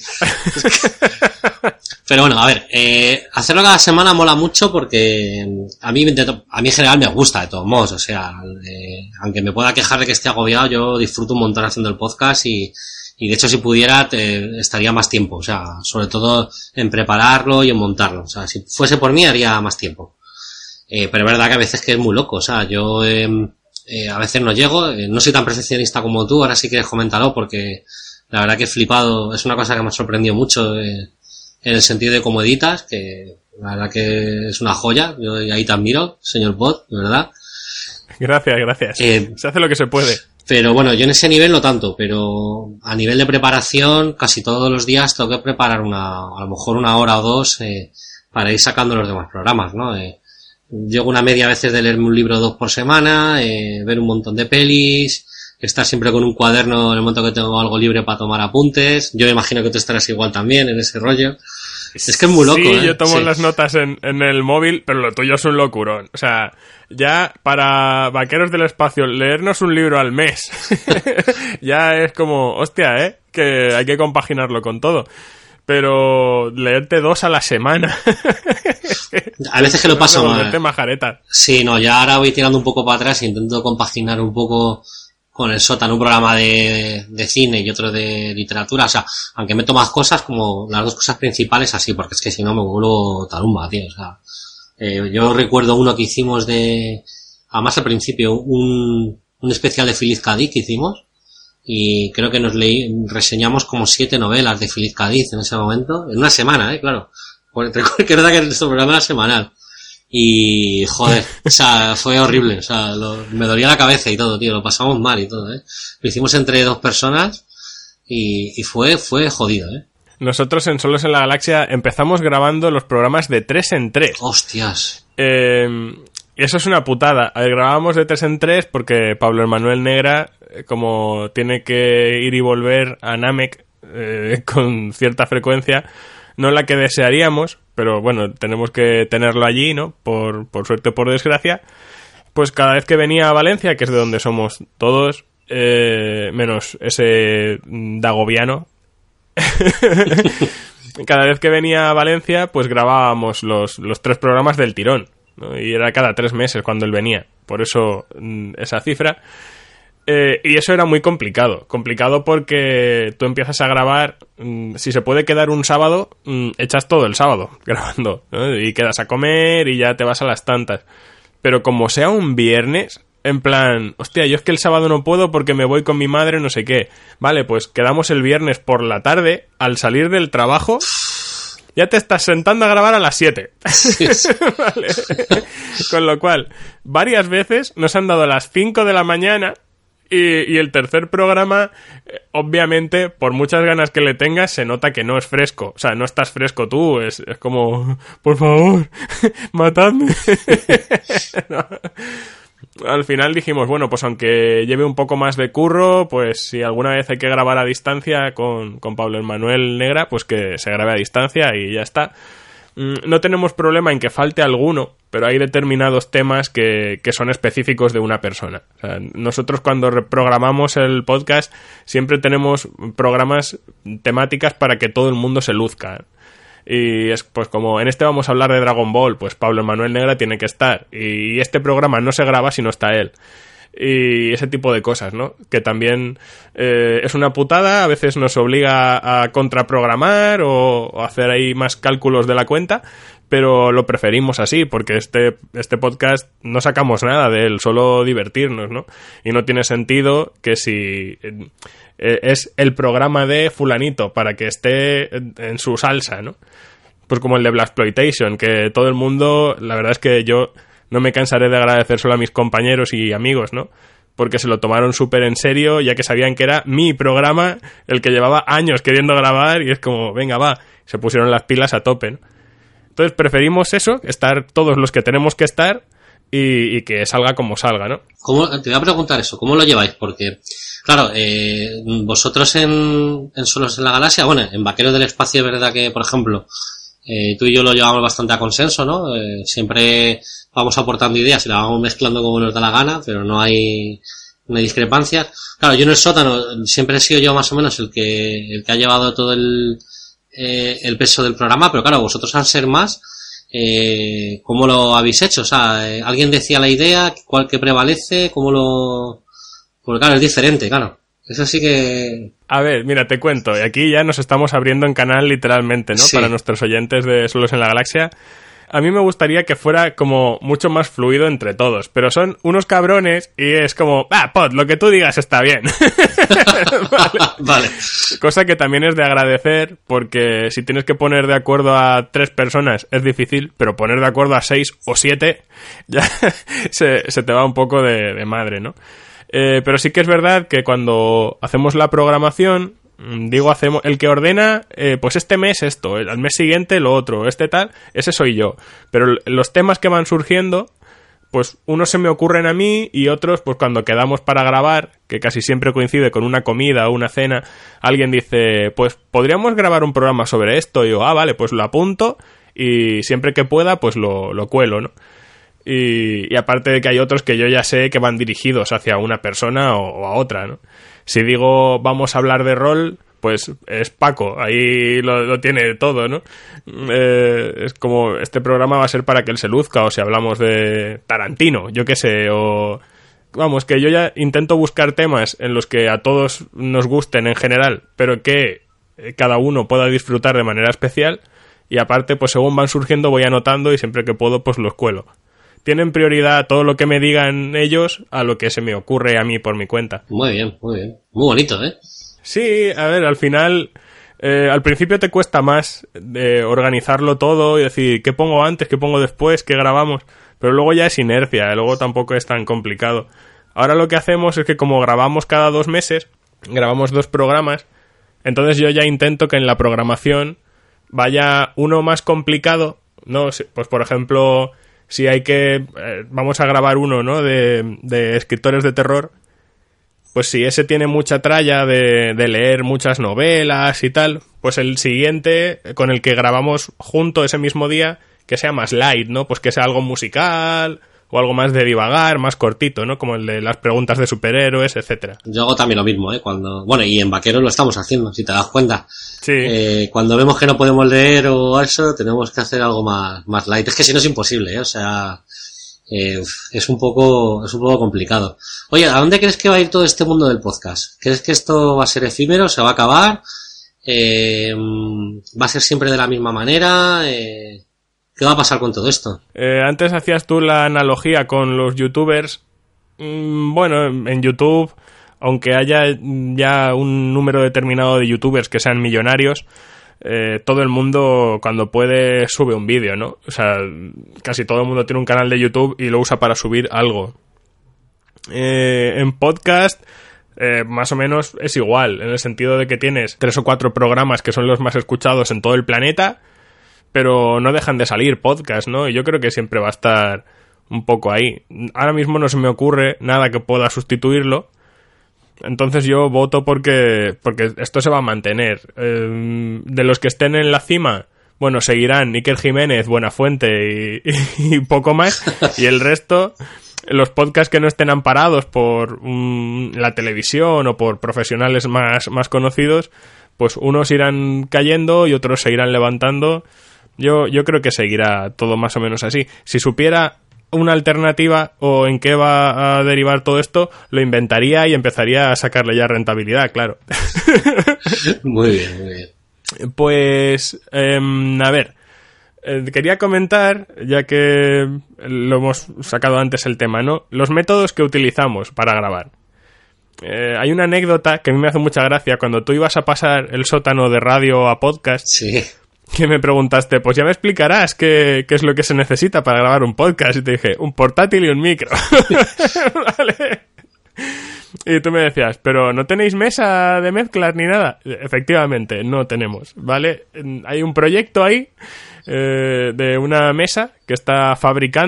Pero bueno, a ver, hacerlo cada semana mola mucho porque a mí en general me gusta de todos modos, o sea, aunque me pueda quejar de que esté agobiado, yo disfruto un montón haciendo el podcast y de hecho si pudiera estaría más tiempo, o sea, sobre todo en prepararlo y en montarlo, o sea, si fuese por mí haría más tiempo. Pero es verdad que a veces que es muy loco, o sea, yo a veces no llego, no soy tan perfeccionista como tú, ahora sí que coméntalo porque la verdad que he flipado, es una cosa que me ha sorprendido mucho en el sentido de cómo editas, que la verdad que es una joya, yo ahí te admiro, señor Bot, de verdad. Gracias. Se hace lo que se puede. Pero bueno, yo en ese nivel no tanto, pero a nivel de preparación, casi todos los días tengo que preparar a lo mejor 1 hora o 2 para ir sacando los demás programas, ¿no? Llego una media a veces de leerme un libro o 2 por semana, ver un montón de pelis, estar siempre con un cuaderno en el momento que tengo algo libre para tomar apuntes. Yo me imagino que tú estarás igual también en ese rollo. Es que es muy loco, Sí, yo tomo Sí. las notas en el móvil, pero lo tuyo es un locurón. O sea, ya para Vaqueros del Espacio, leernos un libro al mes ya es como, hostia, que hay que compaginarlo con todo. Pero leerte 2 a la semana A veces que lo paso mal. volverte majareta. Sí, no, ya ahora voy tirando un poco para atrás e intento compaginar un poco con el sótano, un programa de cine y otro de literatura, o sea, aunque meto más cosas, como las 2 cosas principales así, porque es que si no me vuelvo tarumba, tío, o sea, yo recuerdo uno que hicimos además al principio, un especial de Feliz Cádiz que hicimos, y creo que reseñamos como 7 novelas de Feliz Cádiz en ese momento, en una semana, claro, porque que es verdad que nuestro programa era semanal. Y joder, o sea, fue horrible, o sea, me dolía la cabeza y todo, tío, lo pasamos mal y todo, Lo hicimos entre 2 personas y fue jodido, Nosotros en Solos en la Galaxia empezamos grabando los programas de 3 en 3. Hostias. Y eso es una putada. Grabábamos de 3 en 3 porque Pablo Emanuel Negra, como tiene que ir y volver a Namek con cierta frecuencia, no la que desearíamos, pero bueno, tenemos que tenerlo allí, ¿no? Por suerte o por desgracia. Pues cada vez que venía a Valencia, que es de donde somos todos, menos ese dagoviano, cada vez que venía a Valencia, pues grabábamos los 3 programas del tirón, ¿no? Y era cada 3 meses cuando él venía. Por eso esa cifra. Y eso era muy complicado. Complicado porque tú empiezas a grabar, si se puede quedar un sábado, echas todo el sábado grabando, ¿no? Y quedas a comer y ya te vas a las tantas. Pero como sea un viernes, en plan, hostia, yo es que el sábado no puedo porque me voy con mi madre, no sé qué. Vale, pues quedamos el viernes por la tarde, al salir del trabajo, ya te estás sentando a grabar a las 7. Vale. Con lo cual, varias veces nos han dado las 5 de la mañana y el tercer programa, obviamente, por muchas ganas que le tengas, se nota que no es fresco. O sea, no estás fresco tú, es como, por favor, matadme. No. Al final dijimos, bueno, pues aunque lleve un poco más de curro, pues si alguna vez hay que grabar a distancia con Pablo Emanuel Negra, pues que se grabe a distancia y ya está. No tenemos problema en que falte alguno, pero hay determinados temas que son específicos de una persona. O sea, nosotros cuando reprogramamos el podcast siempre tenemos programas temáticas para que todo el mundo se luzca. Y es pues como en este vamos a hablar de Dragon Ball, pues Pablo Emanuel Negra tiene que estar. Y este programa no se graba si no está él. Y ese tipo de cosas, ¿no? Que también es una putada, a veces nos obliga a contraprogramar o hacer ahí más cálculos de la cuenta, pero lo preferimos así, porque este podcast no sacamos nada de él, solo divertirnos, ¿no? Y no tiene sentido que si es el programa de fulanito para que esté en su salsa, ¿no? Pues como el de Blaxploitation, que todo el mundo, la verdad es que yo no me cansaré de agradecérselo a mis compañeros y amigos, ¿no? Porque se lo tomaron súper en serio, ya que sabían que era mi programa, el que llevaba años queriendo grabar, y es como, venga, va, se pusieron las pilas a tope, ¿no? Entonces preferimos eso, estar todos los que tenemos que estar, y que salga como salga, ¿no? Te voy a preguntar eso, ¿cómo lo lleváis? Porque, claro, vosotros en Solos en la Galaxia, bueno, en Vaqueros del Espacio es verdad que, por ejemplo, tú y yo lo llevamos bastante a consenso, ¿no? Siempre vamos aportando ideas y las vamos mezclando como nos da la gana, pero no hay discrepancias. Claro, yo en el sótano siempre he sido yo más o menos el que ha llevado todo el peso del programa, pero claro, vosotros al ser más, ¿cómo lo habéis hecho? O sea, ¿alguien decía la idea? ¿Cuál que prevalece? Porque claro, es diferente, claro. Eso sí que... A ver, mira, te cuento. Y aquí ya nos estamos abriendo en canal literalmente, ¿no? Sí. Para nuestros oyentes de Solos en la Galaxia. A mí me gustaría que fuera como mucho más fluido entre todos, pero son unos cabrones y es como, Pod, lo que tú digas está bien. Vale. Cosa que también es de agradecer, porque si tienes que poner de acuerdo a 3 personas es difícil, pero poner de acuerdo a 6 o 7 ya se te va un poco de madre, ¿no? Pero sí que es verdad que cuando hacemos la programación, hacemos el que ordena, pues este mes esto, al mes siguiente lo otro, tal, ese soy yo. Pero los temas que van surgiendo, pues unos se me ocurren a mí y otros, pues cuando quedamos para grabar, que casi siempre coincide con una comida o una cena, alguien dice, pues podríamos grabar un programa sobre esto, y yo, vale, pues lo apunto y siempre que pueda, pues lo cuelo, ¿no? Y aparte de que hay otros que yo ya sé que van dirigidos hacia una persona o a otra, ¿no? Si digo vamos a hablar de rol, pues es Paco, ahí lo tiene todo, ¿no? Es como este programa va a ser para que él se luzca, o si hablamos de Tarantino, yo qué sé, o... Vamos, que yo ya intento buscar temas en los que a todos nos gusten en general, pero que cada uno pueda disfrutar de manera especial, y aparte, pues según van surgiendo voy anotando y siempre que puedo, pues los cuelo. Tienen prioridad todo lo que me digan ellos a lo que se me ocurre a mí por mi cuenta. Muy bien, muy bien. Muy bonito, ¿eh? Sí, a ver, al final, al principio te cuesta más organizarlo todo y decir qué pongo antes, qué pongo después, qué grabamos, pero luego ya es inercia, luego tampoco es tan complicado. Ahora lo que hacemos es que como grabamos cada 2 meses, grabamos 2 programas, entonces yo ya intento que en la programación vaya uno más complicado, ¿no? Pues por ejemplo... Si hay que... vamos a grabar uno, ¿no? De escritores de terror. Pues si ese tiene mucha tralla de leer muchas novelas y tal, pues el siguiente, con el que grabamos junto ese mismo día, que sea más light, ¿no? Pues que sea algo musical o algo más de divagar, más cortito, ¿no? Como el de las preguntas de superhéroes, etcétera. Yo hago también lo mismo, ¿eh? Bueno, y en Vaqueros lo estamos haciendo, si te das cuenta. Sí. Cuando vemos que no podemos leer o eso, tenemos que hacer algo más light. Es que si no es imposible, ¿eh? O sea, es un poco complicado. Oye, ¿a dónde crees que va a ir todo este mundo del podcast? ¿Crees que esto va a ser efímero? ¿Se va a acabar? ¿Va a ser siempre de la misma manera? ¿Qué va a pasar con todo esto? Antes hacías tú la analogía con los youtubers. Bueno, en YouTube, aunque haya ya un número determinado de youtubers que sean millonarios, todo el mundo cuando puede sube un vídeo, ¿no? O sea, casi todo el mundo tiene un canal de YouTube y lo usa para subir algo. En podcast... más o menos es igual, en el sentido de que tienes 3 o 4 programas que son los más escuchados en todo el planeta, pero no dejan de salir podcasts, ¿no? Y yo creo que siempre va a estar un poco ahí. Ahora mismo no se me ocurre nada que pueda sustituirlo, entonces yo voto porque esto se va a mantener. De los que estén en la cima, bueno, seguirán Iker Jiménez, Buenafuente y poco más, y el resto... Los podcasts que no estén amparados por la televisión o por profesionales más conocidos, pues unos irán cayendo y otros se irán levantando. Yo creo que seguirá todo más o menos así. Si supiera una alternativa o en qué va a derivar todo esto, lo inventaría y empezaría a sacarle ya rentabilidad, claro. Muy bien, muy bien. Pues, a ver... quería comentar, ya que lo hemos sacado antes el tema, ¿no? Los métodos que utilizamos para grabar. Hay una anécdota que a mí me hace mucha gracia cuando tú ibas a pasar el sótano de radio a podcast. Sí. Que me preguntaste, pues ya me explicarás qué es lo que se necesita para grabar un podcast. Y te dije, un portátil y un micro. Vale. Y tú me decías, pero ¿no tenéis mesa de mezclas ni nada? Efectivamente, no tenemos, ¿vale? Hay un proyecto ahí de una mesa que está fabricando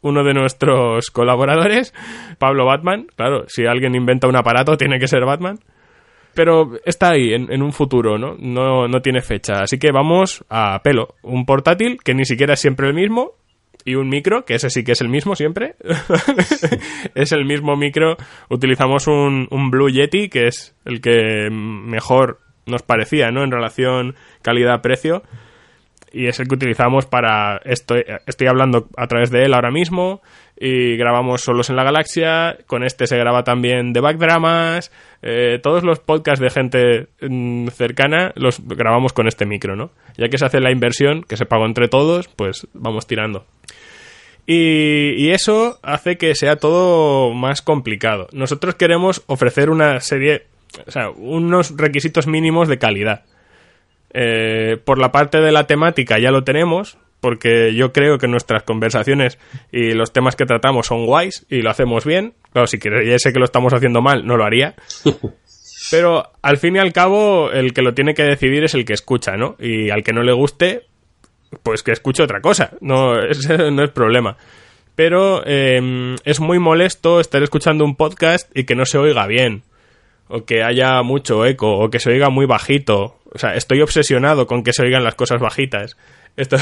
uno de nuestros colaboradores, Pablo Batman. Claro, si alguien inventa un aparato tiene que ser Batman. Pero está ahí, en un futuro, ¿no? No tiene fecha. Así que vamos a pelo. Un portátil, que ni siquiera es siempre el mismo, y un micro, que ese sí que es el mismo siempre. Es el mismo micro. Utilizamos un Blue Yeti, que es el que mejor nos parecía, ¿no? En relación calidad-precio. Y es el que utilizamos para... Estoy hablando a través de él ahora mismo, y grabamos Solos en la Galaxia. Con este se graba también The Backdramas. Todos los podcasts de gente cercana los grabamos con este micro, ¿no? Ya que se hace la inversión, que se pagó entre todos, pues vamos tirando. Y eso hace que sea todo más complicado. Nosotros queremos ofrecer una serie... O sea, unos requisitos mínimos de calidad. Por la parte de la temática ya lo tenemos, porque yo creo que nuestras conversaciones y los temas que tratamos son guays y lo hacemos bien. Claro, si creyese que lo estamos haciendo mal, no lo haría. Pero al fin y al cabo, el que lo tiene que decidir es el que escucha, ¿no? Y al que no le guste, pues que escuche otra cosa. No es problema. Pero es muy molesto estar escuchando un podcast y que no se oiga bien, o que haya mucho eco, o que se oiga muy bajito. O sea, estoy obsesionado con que se oigan las cosas bajitas. Esto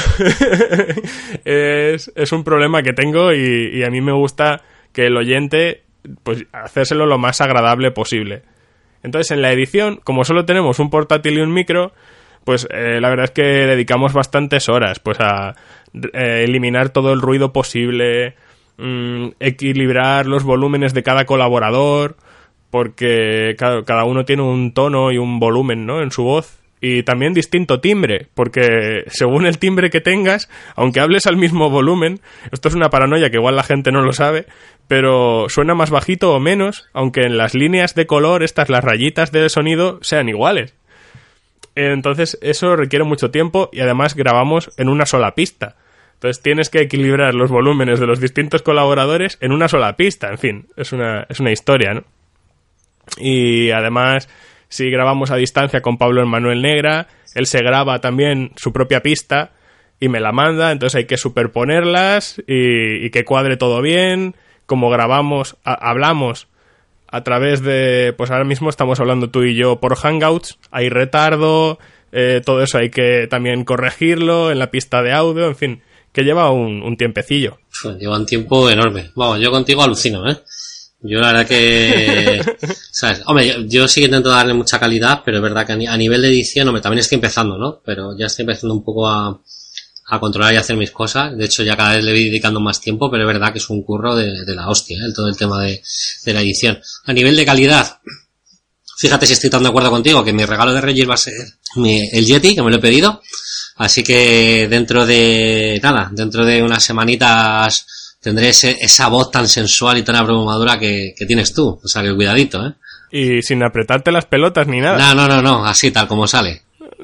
es un problema que tengo, y a mí me gusta que el oyente, pues, hacérselo lo más agradable posible. Entonces, en la edición, como solo tenemos un portátil y un micro, pues la verdad es que dedicamos bastantes horas, pues, a eliminar todo el ruido posible, equilibrar los volúmenes de cada colaborador, porque cada uno tiene un tono y un volumen, ¿no?, en su voz. Y también distinto timbre, porque según el timbre que tengas, aunque hables al mismo volumen, esto es una paranoia que igual la gente no lo sabe, pero suena más bajito o menos, aunque en las líneas de color, las rayitas del sonido, sean iguales. Entonces eso requiere mucho tiempo, y además grabamos en una sola pista. Entonces tienes que equilibrar los volúmenes de los distintos colaboradores en una sola pista. En fin, es una historia, ¿no? Y además, si grabamos a distancia con Pablo Emmanuel Negra, él se graba también su propia pista y me la manda, entonces hay que superponerlas y que cuadre todo bien. Como grabamos, hablamos a través de... Pues ahora mismo estamos hablando tú y yo por Hangouts, hay retardo, todo eso hay que también corregirlo en la pista de audio, en fin, que lleva un tiempecillo. Lleva un tiempo enorme. Vamos, yo contigo alucino, ¿eh? Yo la verdad que... ¿sabes? Hombre, yo sí que intento darle mucha calidad, pero es verdad que a nivel de edición, hombre, también estoy empezando, ¿no? Pero ya estoy empezando un poco a controlar y a hacer mis cosas. De hecho, ya cada vez le voy dedicando más tiempo, pero es verdad que es un curro de la hostia, ¿eh? Todo el tema de la edición. A nivel de calidad, fíjate si estoy tan de acuerdo contigo, que mi regalo de Reyes va a ser el Yeti, que me lo he pedido. Así que dentro de unas semanitas tendré esa voz tan sensual y tan abrumadora que tienes tú. O sea, que cuidadito, ¿eh? Y sin apretarte las pelotas ni nada. No, así tal como sale.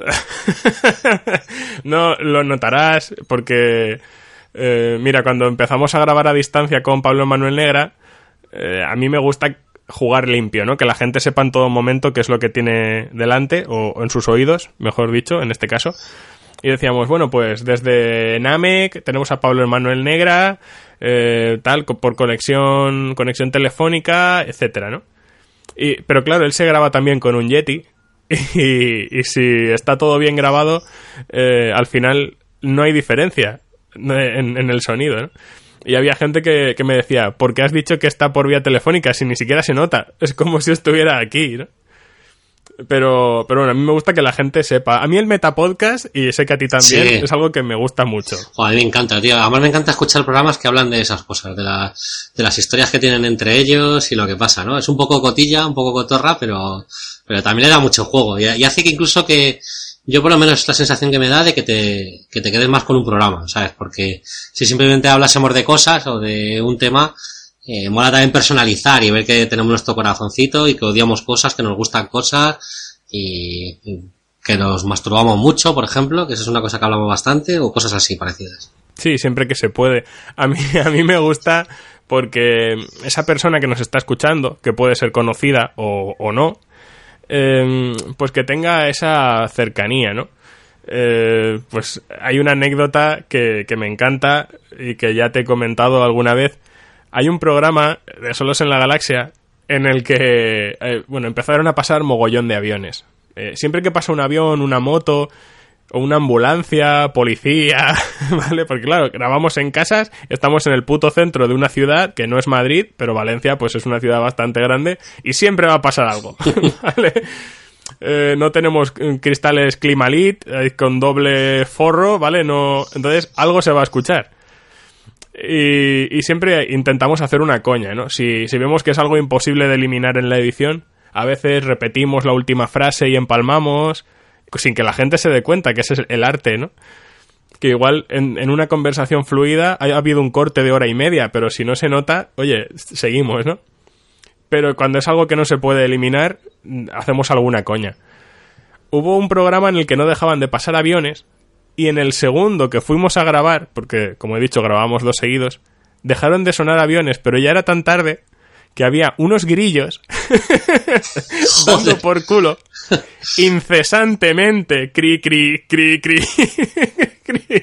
No, lo notarás porque... mira, cuando empezamos a grabar a distancia con Pablo Emmanuel Negra, a mí me gusta jugar limpio, ¿no? Que la gente sepa en todo momento qué es lo que tiene delante, o en sus oídos, mejor dicho, en este caso. Y decíamos, bueno, pues desde Namek tenemos a Pablo Emmanuel Negra, por conexión telefónica, etcétera, ¿no? Pero claro, él se graba también con un Yeti, y si está todo bien grabado, al final no hay diferencia en el sonido, ¿no? Y había gente que me decía, ¿por qué has dicho que está por vía telefónica si ni siquiera se nota? Es como si estuviera aquí, ¿no? Pero bueno, a mí me gusta que la gente sepa. A mí el Metapodcast, y sé que a ti también, sí, es algo que me gusta mucho. Joder, a mí me encanta, tío. Además me encanta escuchar programas que hablan de esas cosas, de las historias que tienen entre ellos y lo que pasa, ¿no? Es un poco cotilla, un poco cotorra, pero también le da mucho juego. Y hace que incluso que... Yo por lo menos es la sensación que me da de que te quedes más con un programa, ¿sabes? Porque si simplemente hablásemos de cosas o de un tema... mola también personalizar y ver que tenemos nuestro corazoncito y que odiamos cosas, que nos gustan cosas y que nos masturbamos mucho, por ejemplo, que eso es una cosa que hablamos bastante, o cosas así parecidas. Sí, siempre que se puede. A mí me gusta porque esa persona que nos está escuchando, que puede ser conocida o no, pues que tenga esa cercanía, ¿no? pues hay una anécdota que me encanta y que ya te he comentado alguna vez. Hay un programa de Solos en la Galaxia en el que, empezaron a pasar mogollón de aviones. Siempre que pasa un avión, una moto o una ambulancia, policía, ¿vale? Porque claro, grabamos en casas, estamos en el puto centro de una ciudad que no es Madrid, pero Valencia pues es una ciudad bastante grande y siempre va a pasar algo, ¿vale? No tenemos cristales Climalit con doble forro, ¿vale? No, entonces algo se va a escuchar. Y siempre intentamos hacer una coña, ¿no? Si vemos que es algo imposible de eliminar en la edición, a veces repetimos la última frase y empalmamos, sin que la gente se dé cuenta, que ese es el arte, ¿no? Que igual en una conversación fluida ha habido un corte de 1:30, pero si no se nota, oye, seguimos, ¿no? Pero cuando es algo que no se puede eliminar, hacemos alguna coña. Hubo un programa en el que no dejaban de pasar aviones, y en el segundo que fuimos a grabar, porque como he dicho grabamos 2 seguidos, dejaron de sonar aviones, pero ya era tan tarde que había unos grillos dando por culo incesantemente, cri, cri, cri, cri, cri.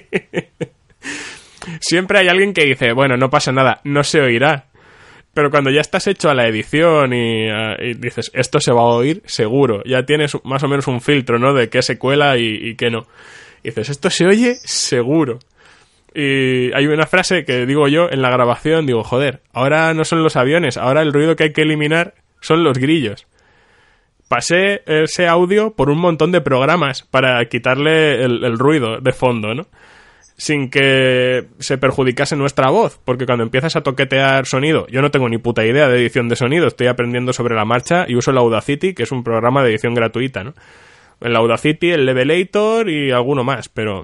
Siempre hay alguien que dice, bueno, no pasa nada, no se oirá. Pero cuando ya estás hecho a la edición y dices, esto se va a oír seguro, ya tienes más o menos un filtro, ¿no? De qué se cuela y qué no. Y dices, esto se oye seguro. Y hay una frase que digo yo en la grabación, digo, joder, ahora no son los aviones, ahora el ruido que hay que eliminar son los grillos. Pasé ese audio por un montón de programas para quitarle el ruido de fondo, ¿no? Sin que se perjudicase nuestra voz, porque cuando empiezas a toquetear sonido, yo no tengo ni puta idea de edición de sonido, estoy aprendiendo sobre la marcha y uso el Audacity, que es un programa de edición gratuita, ¿no? El Audacity, el Levelator y alguno más, pero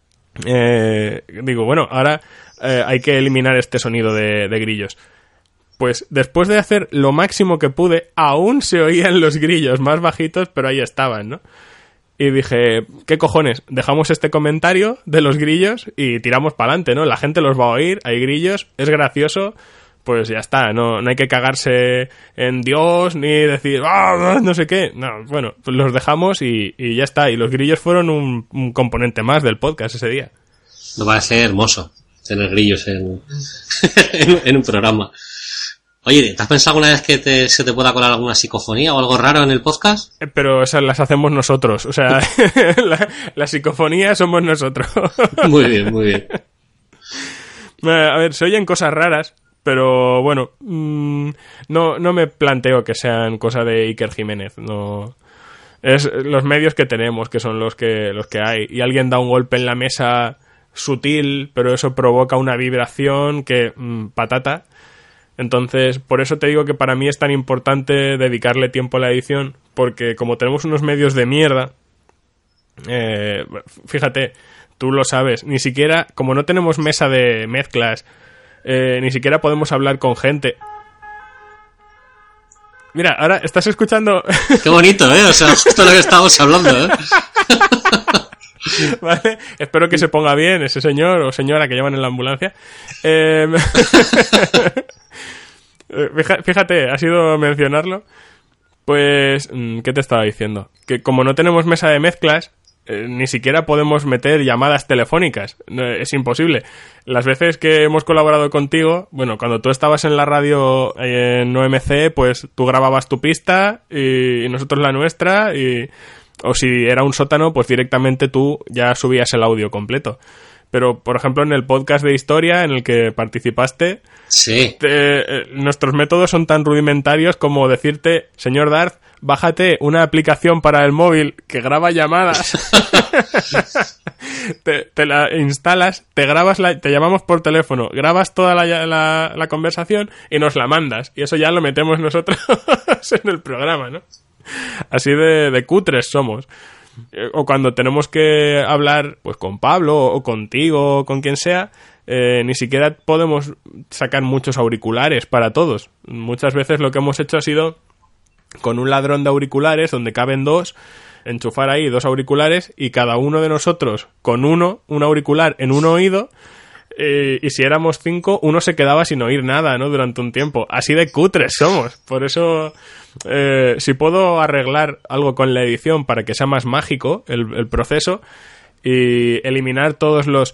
digo, bueno, ahora hay que eliminar este sonido de grillos. Pues después de hacer lo máximo que pude, aún se oían los grillos más bajitos, pero ahí estaban, ¿no? Y dije, ¿qué cojones? Dejamos este comentario de los grillos y tiramos para adelante, ¿no? La gente los va a oír, hay grillos, es gracioso, pues ya está, no hay que cagarse en Dios ni decir, no sé qué. No, bueno, pues los dejamos y ya está. Y los grillos fueron un componente más del podcast ese día. Me parece hermoso tener grillos en un programa. Oye, ¿te has pensado alguna vez que se te pueda colar alguna psicofonía o algo raro en el podcast? Pero esas las hacemos nosotros, o sea, la psicofonía somos nosotros. Muy bien, muy bien. A ver, se oyen cosas raras, pero bueno, no me planteo que sean cosa de Iker Jiménez, no. Es los medios que tenemos, que son los que hay, y alguien da un golpe en la mesa sutil, pero eso provoca una vibración que patata. Entonces, por eso te digo que para mí es tan importante dedicarle tiempo a la edición, porque como tenemos unos medios de mierda, fíjate, tú lo sabes, ni siquiera, como no tenemos mesa de mezclas, ni siquiera podemos hablar con gente. Mira, ahora estás escuchando... Qué bonito, o sea, justo lo que estábamos hablando, Vale, espero que se ponga bien ese señor o señora que llevan en la ambulancia. Fíjate, ha sido mencionarlo. Pues, ¿qué te estaba diciendo? Que como no tenemos mesa de mezclas, ni siquiera podemos meter llamadas telefónicas. Es imposible. Las veces que hemos colaborado contigo, bueno, cuando tú estabas en la radio en OMC, pues tú grababas tu pista y nosotros la nuestra, o si era un sótano, pues directamente tú ya subías el audio completo. Pero, por ejemplo, en el podcast de historia en el que participaste, sí. Nuestros métodos son tan rudimentarios como decirte, señor Darth, bájate una aplicación para el móvil que graba llamadas, te la instalas, te grabas, te llamamos por teléfono, grabas toda la conversación y nos la mandas. Y eso ya lo metemos nosotros en el programa, ¿no? Así de cutres somos. O cuando tenemos que hablar pues con Pablo o contigo o con quien sea, ni siquiera podemos sacar muchos auriculares para todos. Muchas veces lo que hemos hecho ha sido con un ladrón de auriculares donde caben 2, enchufar ahí 2 auriculares y cada uno de nosotros con un auricular en un oído, y si éramos 5, uno se quedaba sin oír nada, ¿no? Durante un tiempo. Así de cutres somos. Por eso, si puedo arreglar algo con la edición para que sea más mágico el proceso, y eliminar todos los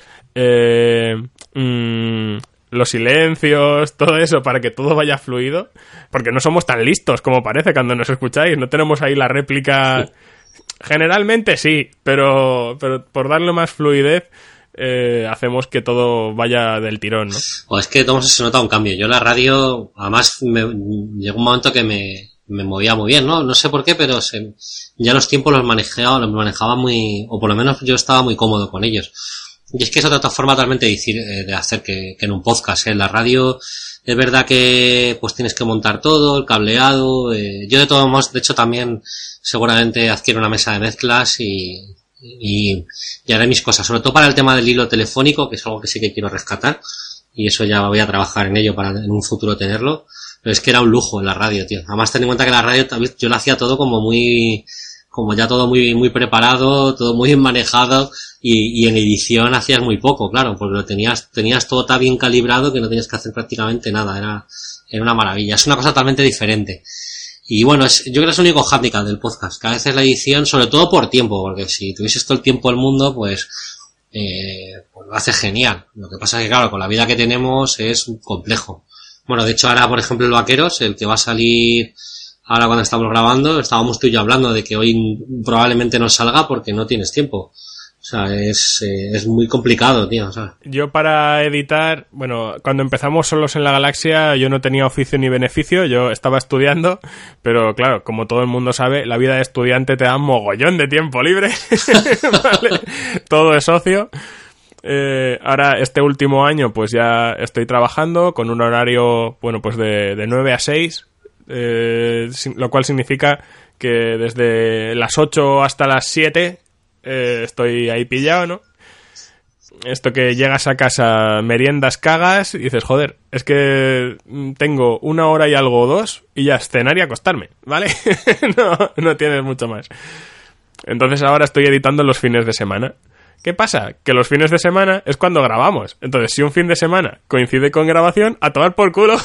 silencios, todo eso, para que todo vaya fluido, porque no somos tan listos como parece cuando nos escucháis, no tenemos ahí la réplica. Generalmente sí, pero por darle más fluidez hacemos que todo vaya del tirón, ¿no? O es que Tomás, se nota un cambio. Yo la radio, además llegó un momento que me movía muy bien, ¿no? No sé por qué, pero ya los tiempos los manejaba muy, o por lo menos yo estaba muy cómodo con ellos. Y es que es otra forma totalmente de hacer que en un podcast, ¿eh? En la radio es verdad que pues tienes que montar todo, el cableado. Yo de todos modos, de hecho también seguramente adquiero una mesa de mezclas y haré mis cosas, sobre todo para el tema del hilo telefónico, que es algo que sí que quiero rescatar, y eso ya voy a trabajar en ello para en un futuro tenerlo. Pero es que era un lujo en la radio, tío. Además, ten en cuenta que la radio yo lo hacía todo como ya todo muy preparado, todo muy bien manejado, y en edición hacías muy poco, claro, porque lo tenías todo tan bien calibrado que no tenías que hacer prácticamente nada. Era una maravilla. Es una cosa totalmente diferente. Y bueno, yo creo que es el único hándicap del podcast, que a veces la edición, sobre todo por tiempo, porque si tuvieses todo el tiempo del mundo, pues lo hace genial. Lo que pasa es que, claro, con la vida que tenemos es complejo. Bueno, de hecho ahora, por ejemplo, el Vaqueros, el que va a salir ahora cuando estamos grabando, estábamos tú y yo hablando de que hoy probablemente no salga porque no tienes tiempo. O sea, es muy complicado, tío, ¿sabes? Yo para editar, bueno, cuando empezamos Solos en la Galaxia, yo no tenía oficio ni beneficio, yo estaba estudiando, pero claro, como todo el mundo sabe, la vida de estudiante te da un mogollón de tiempo libre, ¿vale? Todo es ocio. Ahora, este último año, pues ya estoy trabajando con un horario, bueno, pues de 9 a 6, lo cual significa que desde las 8 hasta las 7 estoy ahí pillado, ¿no? Esto que llegas a casa, meriendas, cagas y dices, joder, es que tengo 1 hora y algo o 2 y ya cenar y acostarme, ¿vale? no tienes mucho más. Entonces ahora estoy editando los fines de semana. ¿Qué pasa? Que los fines de semana es cuando grabamos. Entonces, si un fin de semana coincide con grabación, a tomar por culo.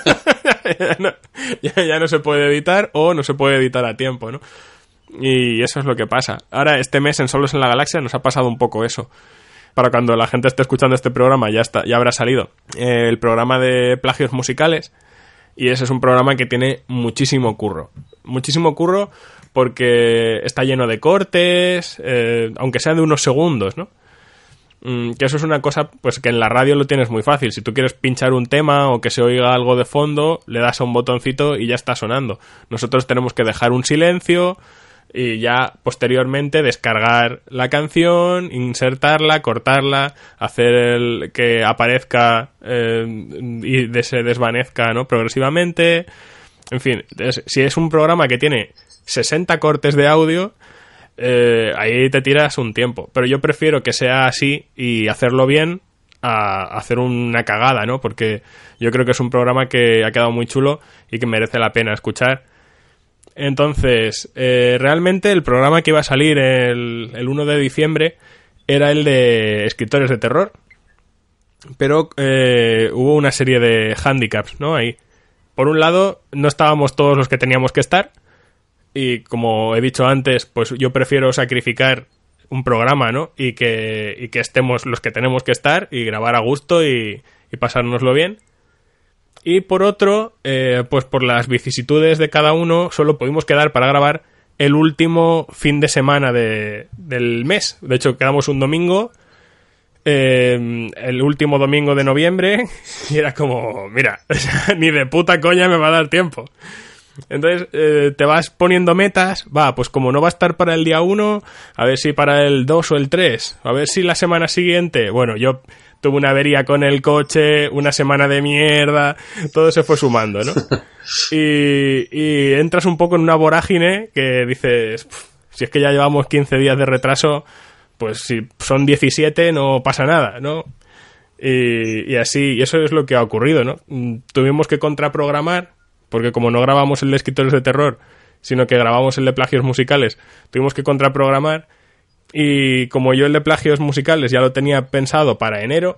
ya no se puede editar o no se puede editar a tiempo, ¿no? Y eso es lo que pasa. Ahora, este mes en Solos en la Galaxia nos ha pasado un poco eso. Para cuando la gente esté escuchando este programa ya habrá salido el programa de plagios musicales. Y ese es un programa que tiene muchísimo curro. Muchísimo curro porque está lleno de cortes, aunque sea de unos segundos, ¿no? Que eso es una cosa pues que en la radio lo tienes muy fácil. Si tú quieres pinchar un tema o que se oiga algo de fondo, le das a un botoncito y ya está sonando. Nosotros tenemos que dejar un silencio y ya posteriormente descargar la canción, insertarla, cortarla, hacer que aparezca y se desvanezca, ¿no? Progresivamente. En fin, si es un programa que tiene 60 cortes de audio, ahí te tiras un tiempo. Pero yo prefiero que sea así y hacerlo bien a hacer una cagada, ¿no? Porque yo creo que es un programa que ha quedado muy chulo y que merece la pena escuchar. Entonces, realmente el programa que iba a salir el 1 de diciembre era el de escritores de terror. Pero hubo una serie de handicaps, ¿no? Ahí. Por un lado, no estábamos todos los que teníamos que estar. Y como he dicho antes, pues yo prefiero sacrificar un programa, ¿no? Y que estemos los que tenemos que estar y grabar a gusto y pasárnoslo bien. Y por otro, pues por las vicisitudes de cada uno, solo pudimos quedar para grabar el último fin de semana del mes. De hecho, quedamos un domingo, el último domingo de noviembre, y era como, mira, ni de puta coña me va a dar tiempo. Entonces te vas poniendo metas, pues como no va a estar para el día 1, a ver si para el 2 o el 3, a ver si la semana siguiente. Bueno, yo tuve una avería con el coche, una semana de mierda, todo se fue sumando, ¿no? Y entras un poco en una vorágine que dices, si es que ya llevamos 15 días de retraso, pues si son 17 no pasa nada, ¿no? Y así, y eso es lo que ha ocurrido, ¿no? Tuvimos que contraprogramar, porque como no grabamos el de escritores de terror, sino que grabamos el de plagios musicales, tuvimos que contraprogramar. Y como yo el de plagios musicales ya lo tenía pensado para enero,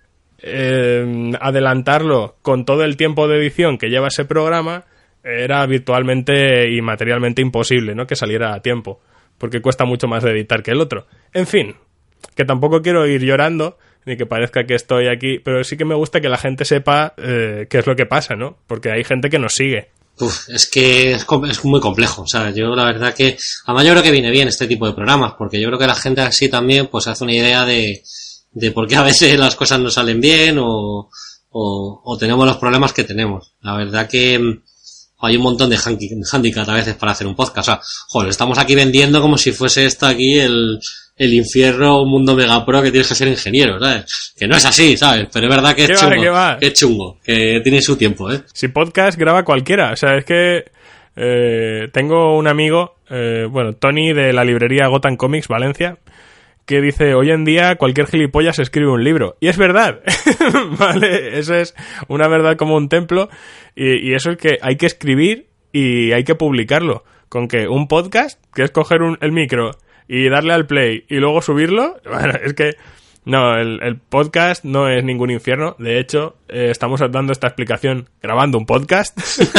adelantarlo con todo el tiempo de edición que lleva ese programa era virtualmente y materialmente imposible, ¿no? Que saliera a tiempo, porque cuesta mucho más de editar que el otro. En fin, que tampoco quiero ir llorando, ni que parezca que estoy aquí, pero sí que me gusta que la gente sepa qué es lo que pasa, ¿no? Porque hay gente que nos sigue. Es que es muy complejo, o sea, yo la verdad que, además yo creo que viene bien este tipo de programas, porque yo creo que la gente así también pues hace una idea de por qué a veces las cosas no salen bien o tenemos los problemas que tenemos. La verdad que hay un montón de handicap a veces para hacer un podcast, o sea, joder, estamos aquí vendiendo como si fuese esto aquí el infierno, un mundo mega pro que tienes que ser ingeniero, ¿sabes? Que no es así, ¿sabes? Pero es verdad que es chungo, que es chungo, que tiene su tiempo, ¿eh? Si podcast graba cualquiera, o sea, es que tengo un amigo, Tony de la librería Gotham Comics, Valencia, que dice, hoy en día cualquier gilipollas escribe un libro. Y es verdad, ¿vale? Eso es una verdad como un templo, y eso es que hay que escribir y hay que publicarlo. Con que un podcast, que es coger el micro y darle al play y luego subirlo, bueno, es que no, el podcast no es ningún infierno. De hecho, estamos dando esta explicación grabando un podcast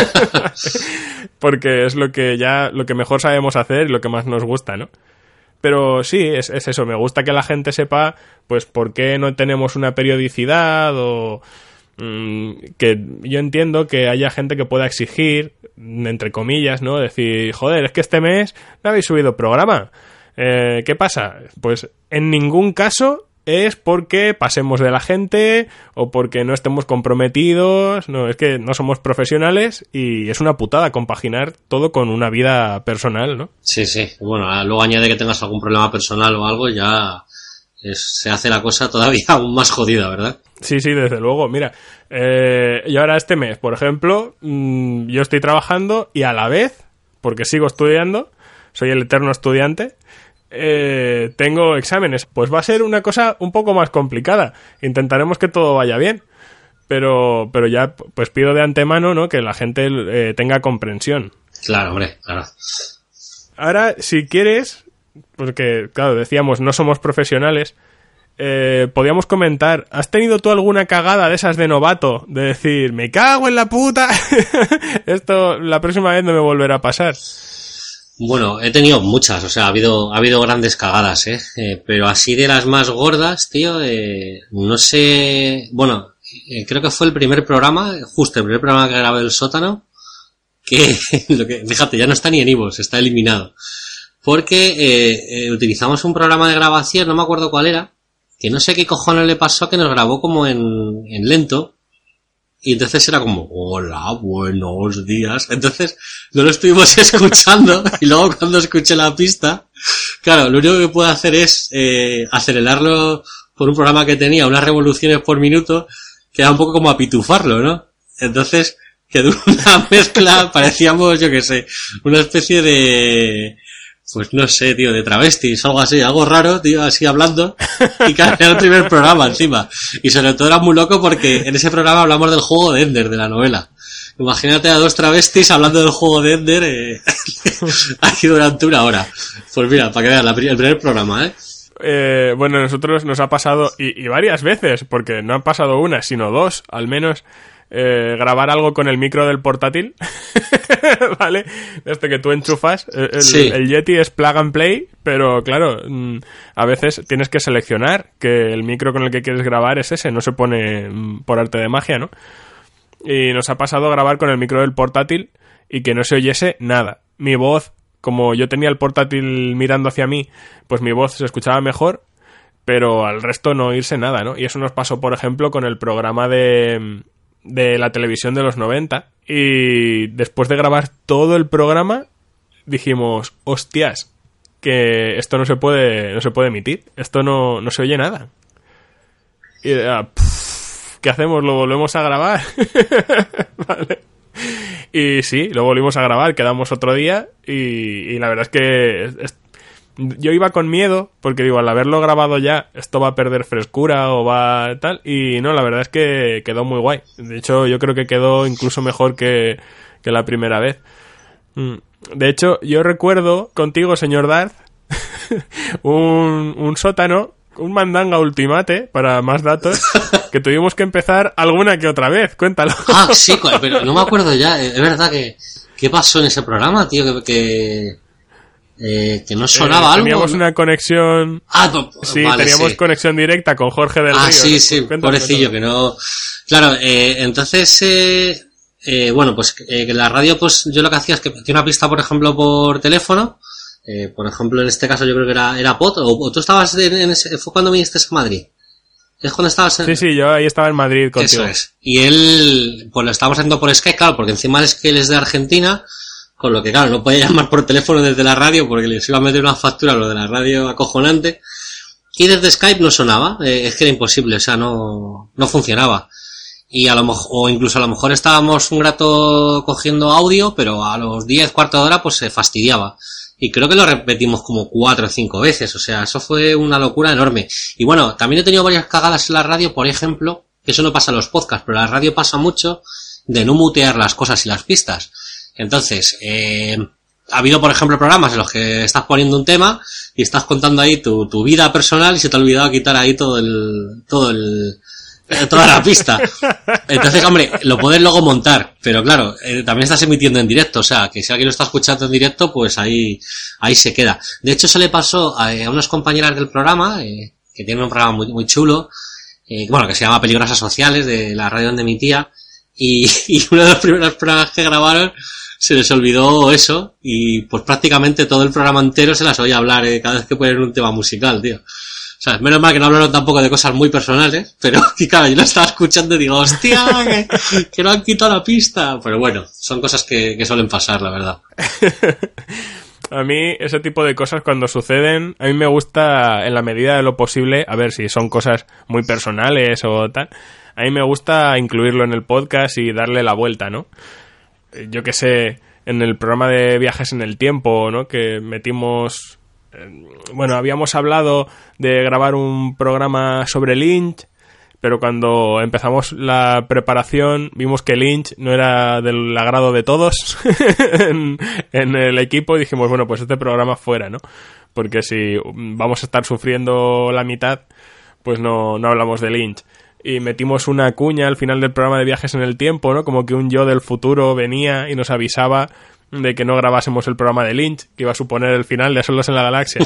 porque es lo que mejor sabemos hacer y lo que más nos gusta, ¿no? Pero sí, es eso, me gusta que la gente sepa pues por qué no tenemos una periodicidad o que yo entiendo que haya gente que pueda exigir, entre comillas, ¿no? Decir, joder, es que este mes no habéis subido programa. ¿Qué pasa? Pues en ningún caso es porque pasemos de la gente o porque no estemos comprometidos. No, es que no somos profesionales y es una putada compaginar todo con una vida personal, ¿no? Sí. Bueno, luego añade que tengas algún problema personal o algo, ya se hace la cosa todavía aún más jodida, ¿verdad? Sí, desde luego. Mira, yo ahora este mes, por ejemplo, yo estoy trabajando y a la vez, porque sigo estudiando, soy el eterno estudiante, tengo exámenes. Pues va a ser una cosa un poco más complicada. Intentaremos que todo vaya bien, pero ya pues pido de antemano, ¿no?, que la gente tenga comprensión. Claro, hombre, claro. Ahora, si quieres, porque claro, decíamos, no somos profesionales, podíamos comentar, ¿has tenido tú alguna cagada de esas de novato? De decir, me cago en la puta, esto la próxima vez no me volverá a pasar. Bueno, he tenido muchas, o sea, ha habido grandes cagadas, pero así de las más gordas, tío, no sé, bueno, creo que fue el primer programa que grabé el sótano, que fíjate, ya no está ni en iVoox, está eliminado, porque utilizamos un programa de grabación, no me acuerdo cuál era, que no sé qué cojones le pasó, que nos grabó como en lento. Y entonces era como, hola, buenos días. Entonces no lo estuvimos escuchando y luego cuando escuché la pista, claro, lo único que puedo hacer es acelerarlo por un programa que tenía unas revoluciones por minuto, que era un poco como apitufarlo, ¿no? Entonces quedó una mezcla, parecíamos, yo qué sé, una especie de... Pues no sé, tío, de travestis, algo así, algo raro, tío, así hablando, y que era el primer programa encima. Y sobre todo era muy loco porque en ese programa hablamos del juego de Ender, de la novela. Imagínate a dos travestis hablando del juego de Ender, aquí durante una hora. Pues mira, para que vean, el primer programa, Bueno, a nosotros nos ha pasado, y varias veces, porque no han pasado una, sino dos, al menos, grabar algo con el micro del portátil, ¿vale? Desde que tú enchufas, el Yeti es plug and play, pero claro, a veces tienes que seleccionar que el micro con el que quieres grabar es ese, no se pone por arte de magia, ¿no? Y nos ha pasado grabar con el micro del portátil y que no se oyese nada. Mi voz, como yo tenía el portátil mirando hacia mí, pues mi voz se escuchaba mejor, pero al resto no oírse nada, ¿no? Y eso nos pasó, por ejemplo, con el programa de la televisión de los 90, y después de grabar todo el programa dijimos, hostias, que esto no se puede emitir, esto no se oye nada. Y ¿qué hacemos? ¿Lo volvemos a grabar? Vale. Y sí, lo volvimos a grabar, quedamos otro día y la verdad es que yo iba con miedo, porque digo, al haberlo grabado ya, esto va a perder frescura o va tal, y no, la verdad es que quedó muy guay. De hecho, yo creo que quedó incluso mejor que la primera vez. De hecho, yo recuerdo contigo, señor Darth, un sótano, un mandanga ultimate, para más datos, que tuvimos que empezar alguna que otra vez. Cuéntalo. Ah, sí, pero no me acuerdo ya. Es verdad que... ¿Qué pasó en ese programa, tío? que no sonaba algo. Teníamos una conexión... sí, vale, teníamos conexión directa con Jorge del Río. Sí, ¿no? sí, pobrecillo, que no... Claro, entonces, bueno, pues que la radio, pues yo lo que hacía es que metía una pista, por ejemplo, por teléfono. Por ejemplo, en este caso yo creo que era Pot, o tú estabas fue cuando viniste a Madrid. ¿Es cuando estabas en...? Sí, yo ahí estaba en Madrid contigo. Eso es. Y él, pues lo estábamos haciendo por Skype, claro, porque encima es que él es de Argentina, con lo que, claro, no podía llamar por teléfono desde la radio, porque les iba a meter una factura lo de la radio acojonante. Y desde Skype no sonaba, es que era imposible, o sea, no funcionaba. Y a lo mejor, o incluso a lo mejor estábamos un rato cogiendo audio, pero a los 10, cuarto de hora, pues se fastidiaba. Y creo que lo repetimos como 4 o 5 veces, o sea, eso fue una locura enorme. Y bueno, también he tenido varias cagadas en la radio, por ejemplo, que eso no pasa en los podcasts, pero en la radio pasa mucho de no mutear las cosas y las pistas. Entonces, ha habido, por ejemplo, programas en los que estás poniendo un tema y estás contando ahí tu vida personal y se te ha olvidado quitar ahí toda la pista. Entonces, hombre, lo puedes luego montar, pero claro, también estás emitiendo en directo, o sea, que si alguien lo está escuchando en directo, pues ahí se queda. De hecho, se le pasó a unas compañeras del programa, que tienen un programa muy, muy chulo, bueno, que se llama Peligrosas Sociales, de la radio donde emitía, y uno de los primeros programas que grabaron se les olvidó eso, y pues prácticamente todo el programa entero se las oía hablar cada vez que ponían un tema musical, tío. O sea, menos mal que no hablaron tampoco de cosas muy personales, pero claro, yo lo estaba escuchando y digo, hostia, que no han quitado la pista. Pero bueno, son cosas que suelen pasar, la verdad. A mí ese tipo de cosas cuando suceden, a mí me gusta en la medida de lo posible, a ver si son cosas muy personales o tal, a mí me gusta incluirlo en el podcast y darle la vuelta, ¿no? Yo que sé, en el programa de Viajes en el Tiempo, ¿no? Que metimos... Bueno, habíamos hablado de grabar un programa sobre Lynch, pero cuando empezamos la preparación vimos que Lynch no era del agrado de todos en el equipo y dijimos, bueno, pues este programa fuera, ¿no? Porque si vamos a estar sufriendo la mitad, pues no hablamos de Lynch. Y metimos una cuña al final del programa de Viajes en el Tiempo, ¿no? Como que un yo del futuro venía y nos avisaba de que no grabásemos el programa de Lynch, que iba a suponer el final de Solos en la Galaxia.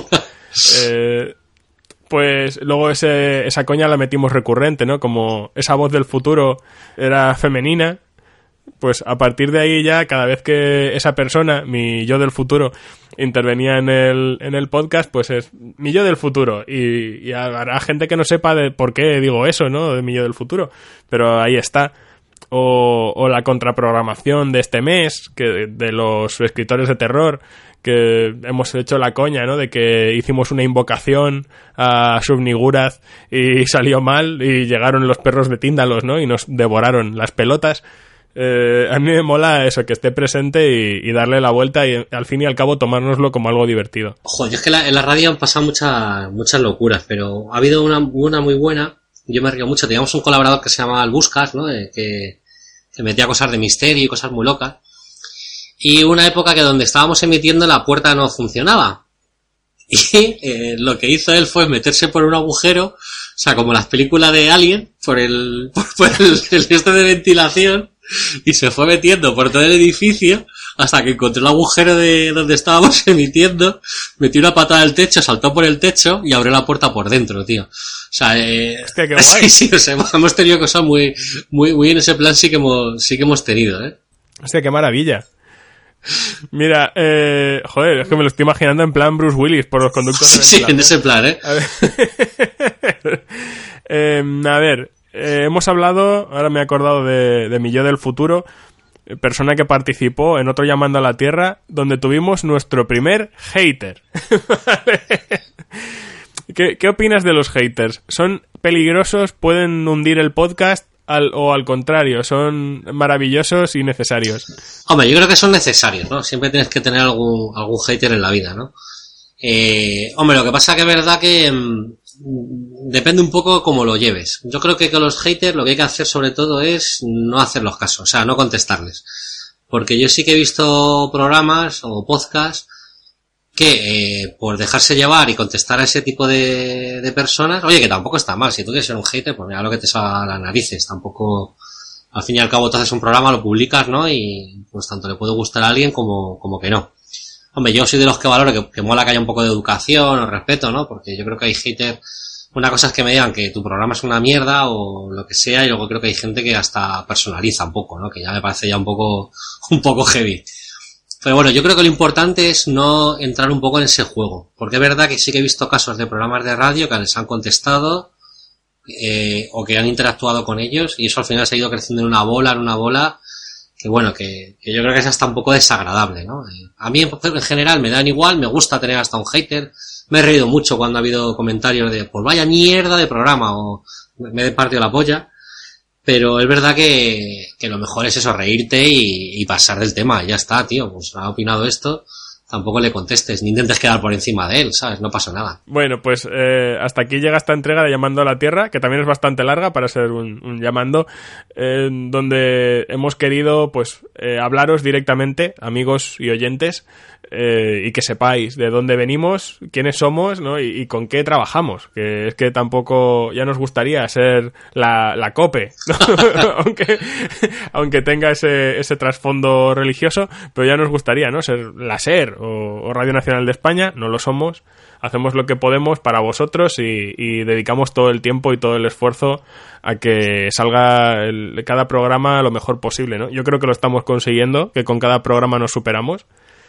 Pues luego esa coña la metimos recurrente, ¿no? Como esa voz del futuro era femenina, pues a partir de ahí ya, cada vez que esa persona, mi yo del futuro, intervenía en el podcast, pues es mi yo del futuro. Y habrá gente que no sepa de por qué digo eso, ¿no? De mi yo del futuro. Pero ahí está. O la contraprogramación de este mes, que de los escritores de terror, que hemos hecho la coña, ¿no? De que hicimos una invocación a Shub-Niggurath y salió mal y llegaron los perros de Tíndalos, ¿no? Y nos devoraron las pelotas. A mí me mola eso, que esté presente y darle la vuelta y al fin y al cabo tomárnoslo como algo divertido. Joder, es que en la radio han pasado muchas locuras, pero ha habido una muy buena. Yo me río mucho. Teníamos un colaborador que se llamaba El Buscas, ¿no? Que metía cosas de misterio y cosas muy locas. Y una época que donde estábamos emitiendo la puerta no funcionaba. Y lo que hizo él fue meterse por un agujero, o sea, como las películas de Alien, por el este de ventilación, y se fue metiendo por todo el edificio hasta que encontró el agujero de donde estábamos emitiendo, metió una patada al techo, saltó por el techo y abrió la puerta por dentro, tío. O sea, hostia, qué guay. Sí, o sea, hemos tenido cosas muy en ese plan, sí que hemos tenido, Hostia, qué maravilla. Mira, joder, es que me lo estoy imaginando en plan Bruce Willis por los conductos de sí, en ese plan, A ver, hemos hablado, ahora me he acordado de mi yo del futuro, persona que participó en otro Llamando a la Tierra, donde tuvimos nuestro primer hater. ¿Vale? ¿Qué opinas de los haters? ¿Son peligrosos? ¿Pueden hundir el podcast? ¿O al contrario? ¿Son maravillosos y necesarios? Hombre, yo creo que son necesarios, ¿no? Siempre tienes que tener algún hater en la vida, ¿no? Hombre, lo que pasa que es verdad que depende un poco cómo lo lleves. Yo creo que con los haters lo que hay que hacer sobre todo es no hacerlos caso, o sea, no contestarles. Porque yo sí que he visto programas o podcasts que por dejarse llevar y contestar a ese tipo de personas, oye, que tampoco está mal, si tú quieres ser un hater, pues mira lo que te salga a las narices, tampoco, al fin y al cabo tú haces un programa, lo publicas, ¿no? Y pues tanto le puede gustar a alguien como que no. Hombre, yo soy de los que valoro que mola que haya un poco de educación o respeto, ¿no? Porque yo creo que hay haters. Una cosa es que me digan que tu programa es una mierda o lo que sea, y luego creo que hay gente que hasta personaliza un poco, ¿no? Que ya me parece ya un poco heavy. Pero bueno, yo creo que lo importante es no entrar un poco en ese juego. Porque es verdad que sí que he visto casos de programas de radio que les han contestado, o que han interactuado con ellos, y eso al final se ha ido creciendo en una bola, que bueno, que yo creo que es hasta un poco desagradable, ¿no? A mí en general me dan igual, me gusta tener hasta un hater. Me he reído mucho cuando ha habido comentarios de pues vaya mierda de programa, o me he partido la polla, pero es verdad que lo mejor es eso, reírte y pasar del tema. Ya está, tío, pues ha opinado esto, tampoco le contestes, ni intentes quedar por encima de él, ¿sabes? No pasa nada. Bueno, pues hasta aquí llega esta entrega de Llamando a la Tierra, que también es bastante larga para ser un llamando, donde hemos querido pues hablaros directamente, amigos y oyentes, y que sepáis de dónde venimos, quiénes somos, ¿no? y con qué trabajamos, que es que tampoco ya nos gustaría ser la COPE, ¿no? aunque tenga ese trasfondo religioso, pero ya nos gustaría, ¿no? Ser la SER o Radio Nacional de España. No lo somos, hacemos lo que podemos para vosotros y dedicamos todo el tiempo y todo el esfuerzo a que salga cada programa lo mejor posible, ¿no? Yo creo que lo estamos consiguiendo, que con cada programa nos superamos.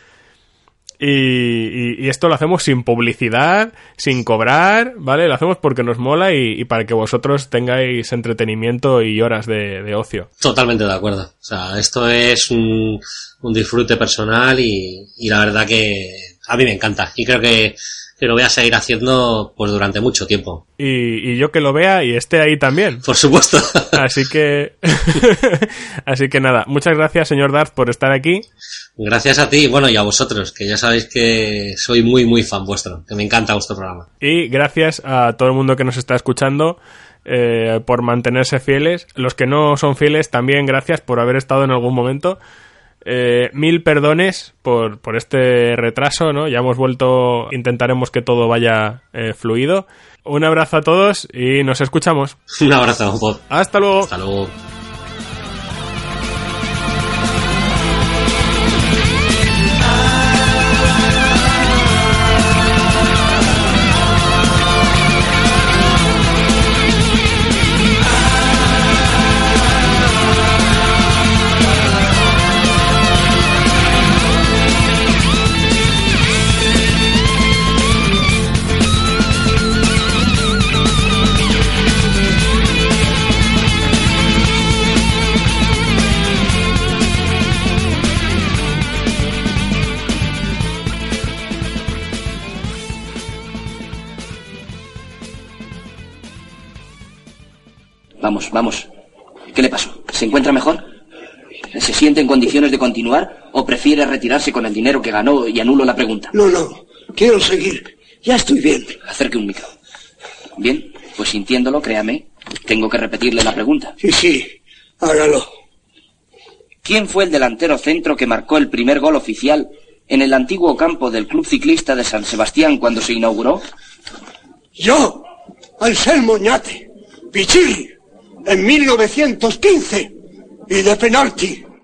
Y esto lo hacemos sin publicidad, sin cobrar, ¿vale? Lo hacemos porque nos mola y para que vosotros tengáis entretenimiento y horas de ocio. Totalmente de acuerdo. O sea, esto es un disfrute personal y la verdad que a mí me encanta. Y creo que lo voy a seguir haciendo pues durante mucho tiempo. Y yo que lo vea y esté ahí también. Por supuesto. Así que nada, muchas gracias, señor Darth, por estar aquí. Gracias a ti, bueno, y a vosotros, que ya sabéis que soy muy, muy fan vuestro, que me encanta vuestro programa. Y gracias a todo el mundo que nos está escuchando por mantenerse fieles. Los que no son fieles, también gracias por haber estado en algún momento. 1000 perdones por este retraso, ¿no? Ya hemos vuelto, intentaremos que todo vaya fluido. Un abrazo a todos y nos escuchamos. Un abrazo, Bob. Hasta luego. Hasta luego. Vamos. ¿Qué le pasó? ¿Se encuentra mejor? ¿Se siente en condiciones de continuar o prefiere retirarse con el dinero que ganó y anulo la pregunta? No. Quiero seguir. Ya estoy bien. Acerque un micro. Bien, pues sintiéndolo, créame, tengo que repetirle la pregunta. Sí, hágalo. ¿Quién fue el delantero centro que marcó el primer gol oficial en el antiguo campo del Club Ciclista de San Sebastián cuando se inauguró? Yo, Anselmo Ñate, Pichirri, en 1915, y de penalti.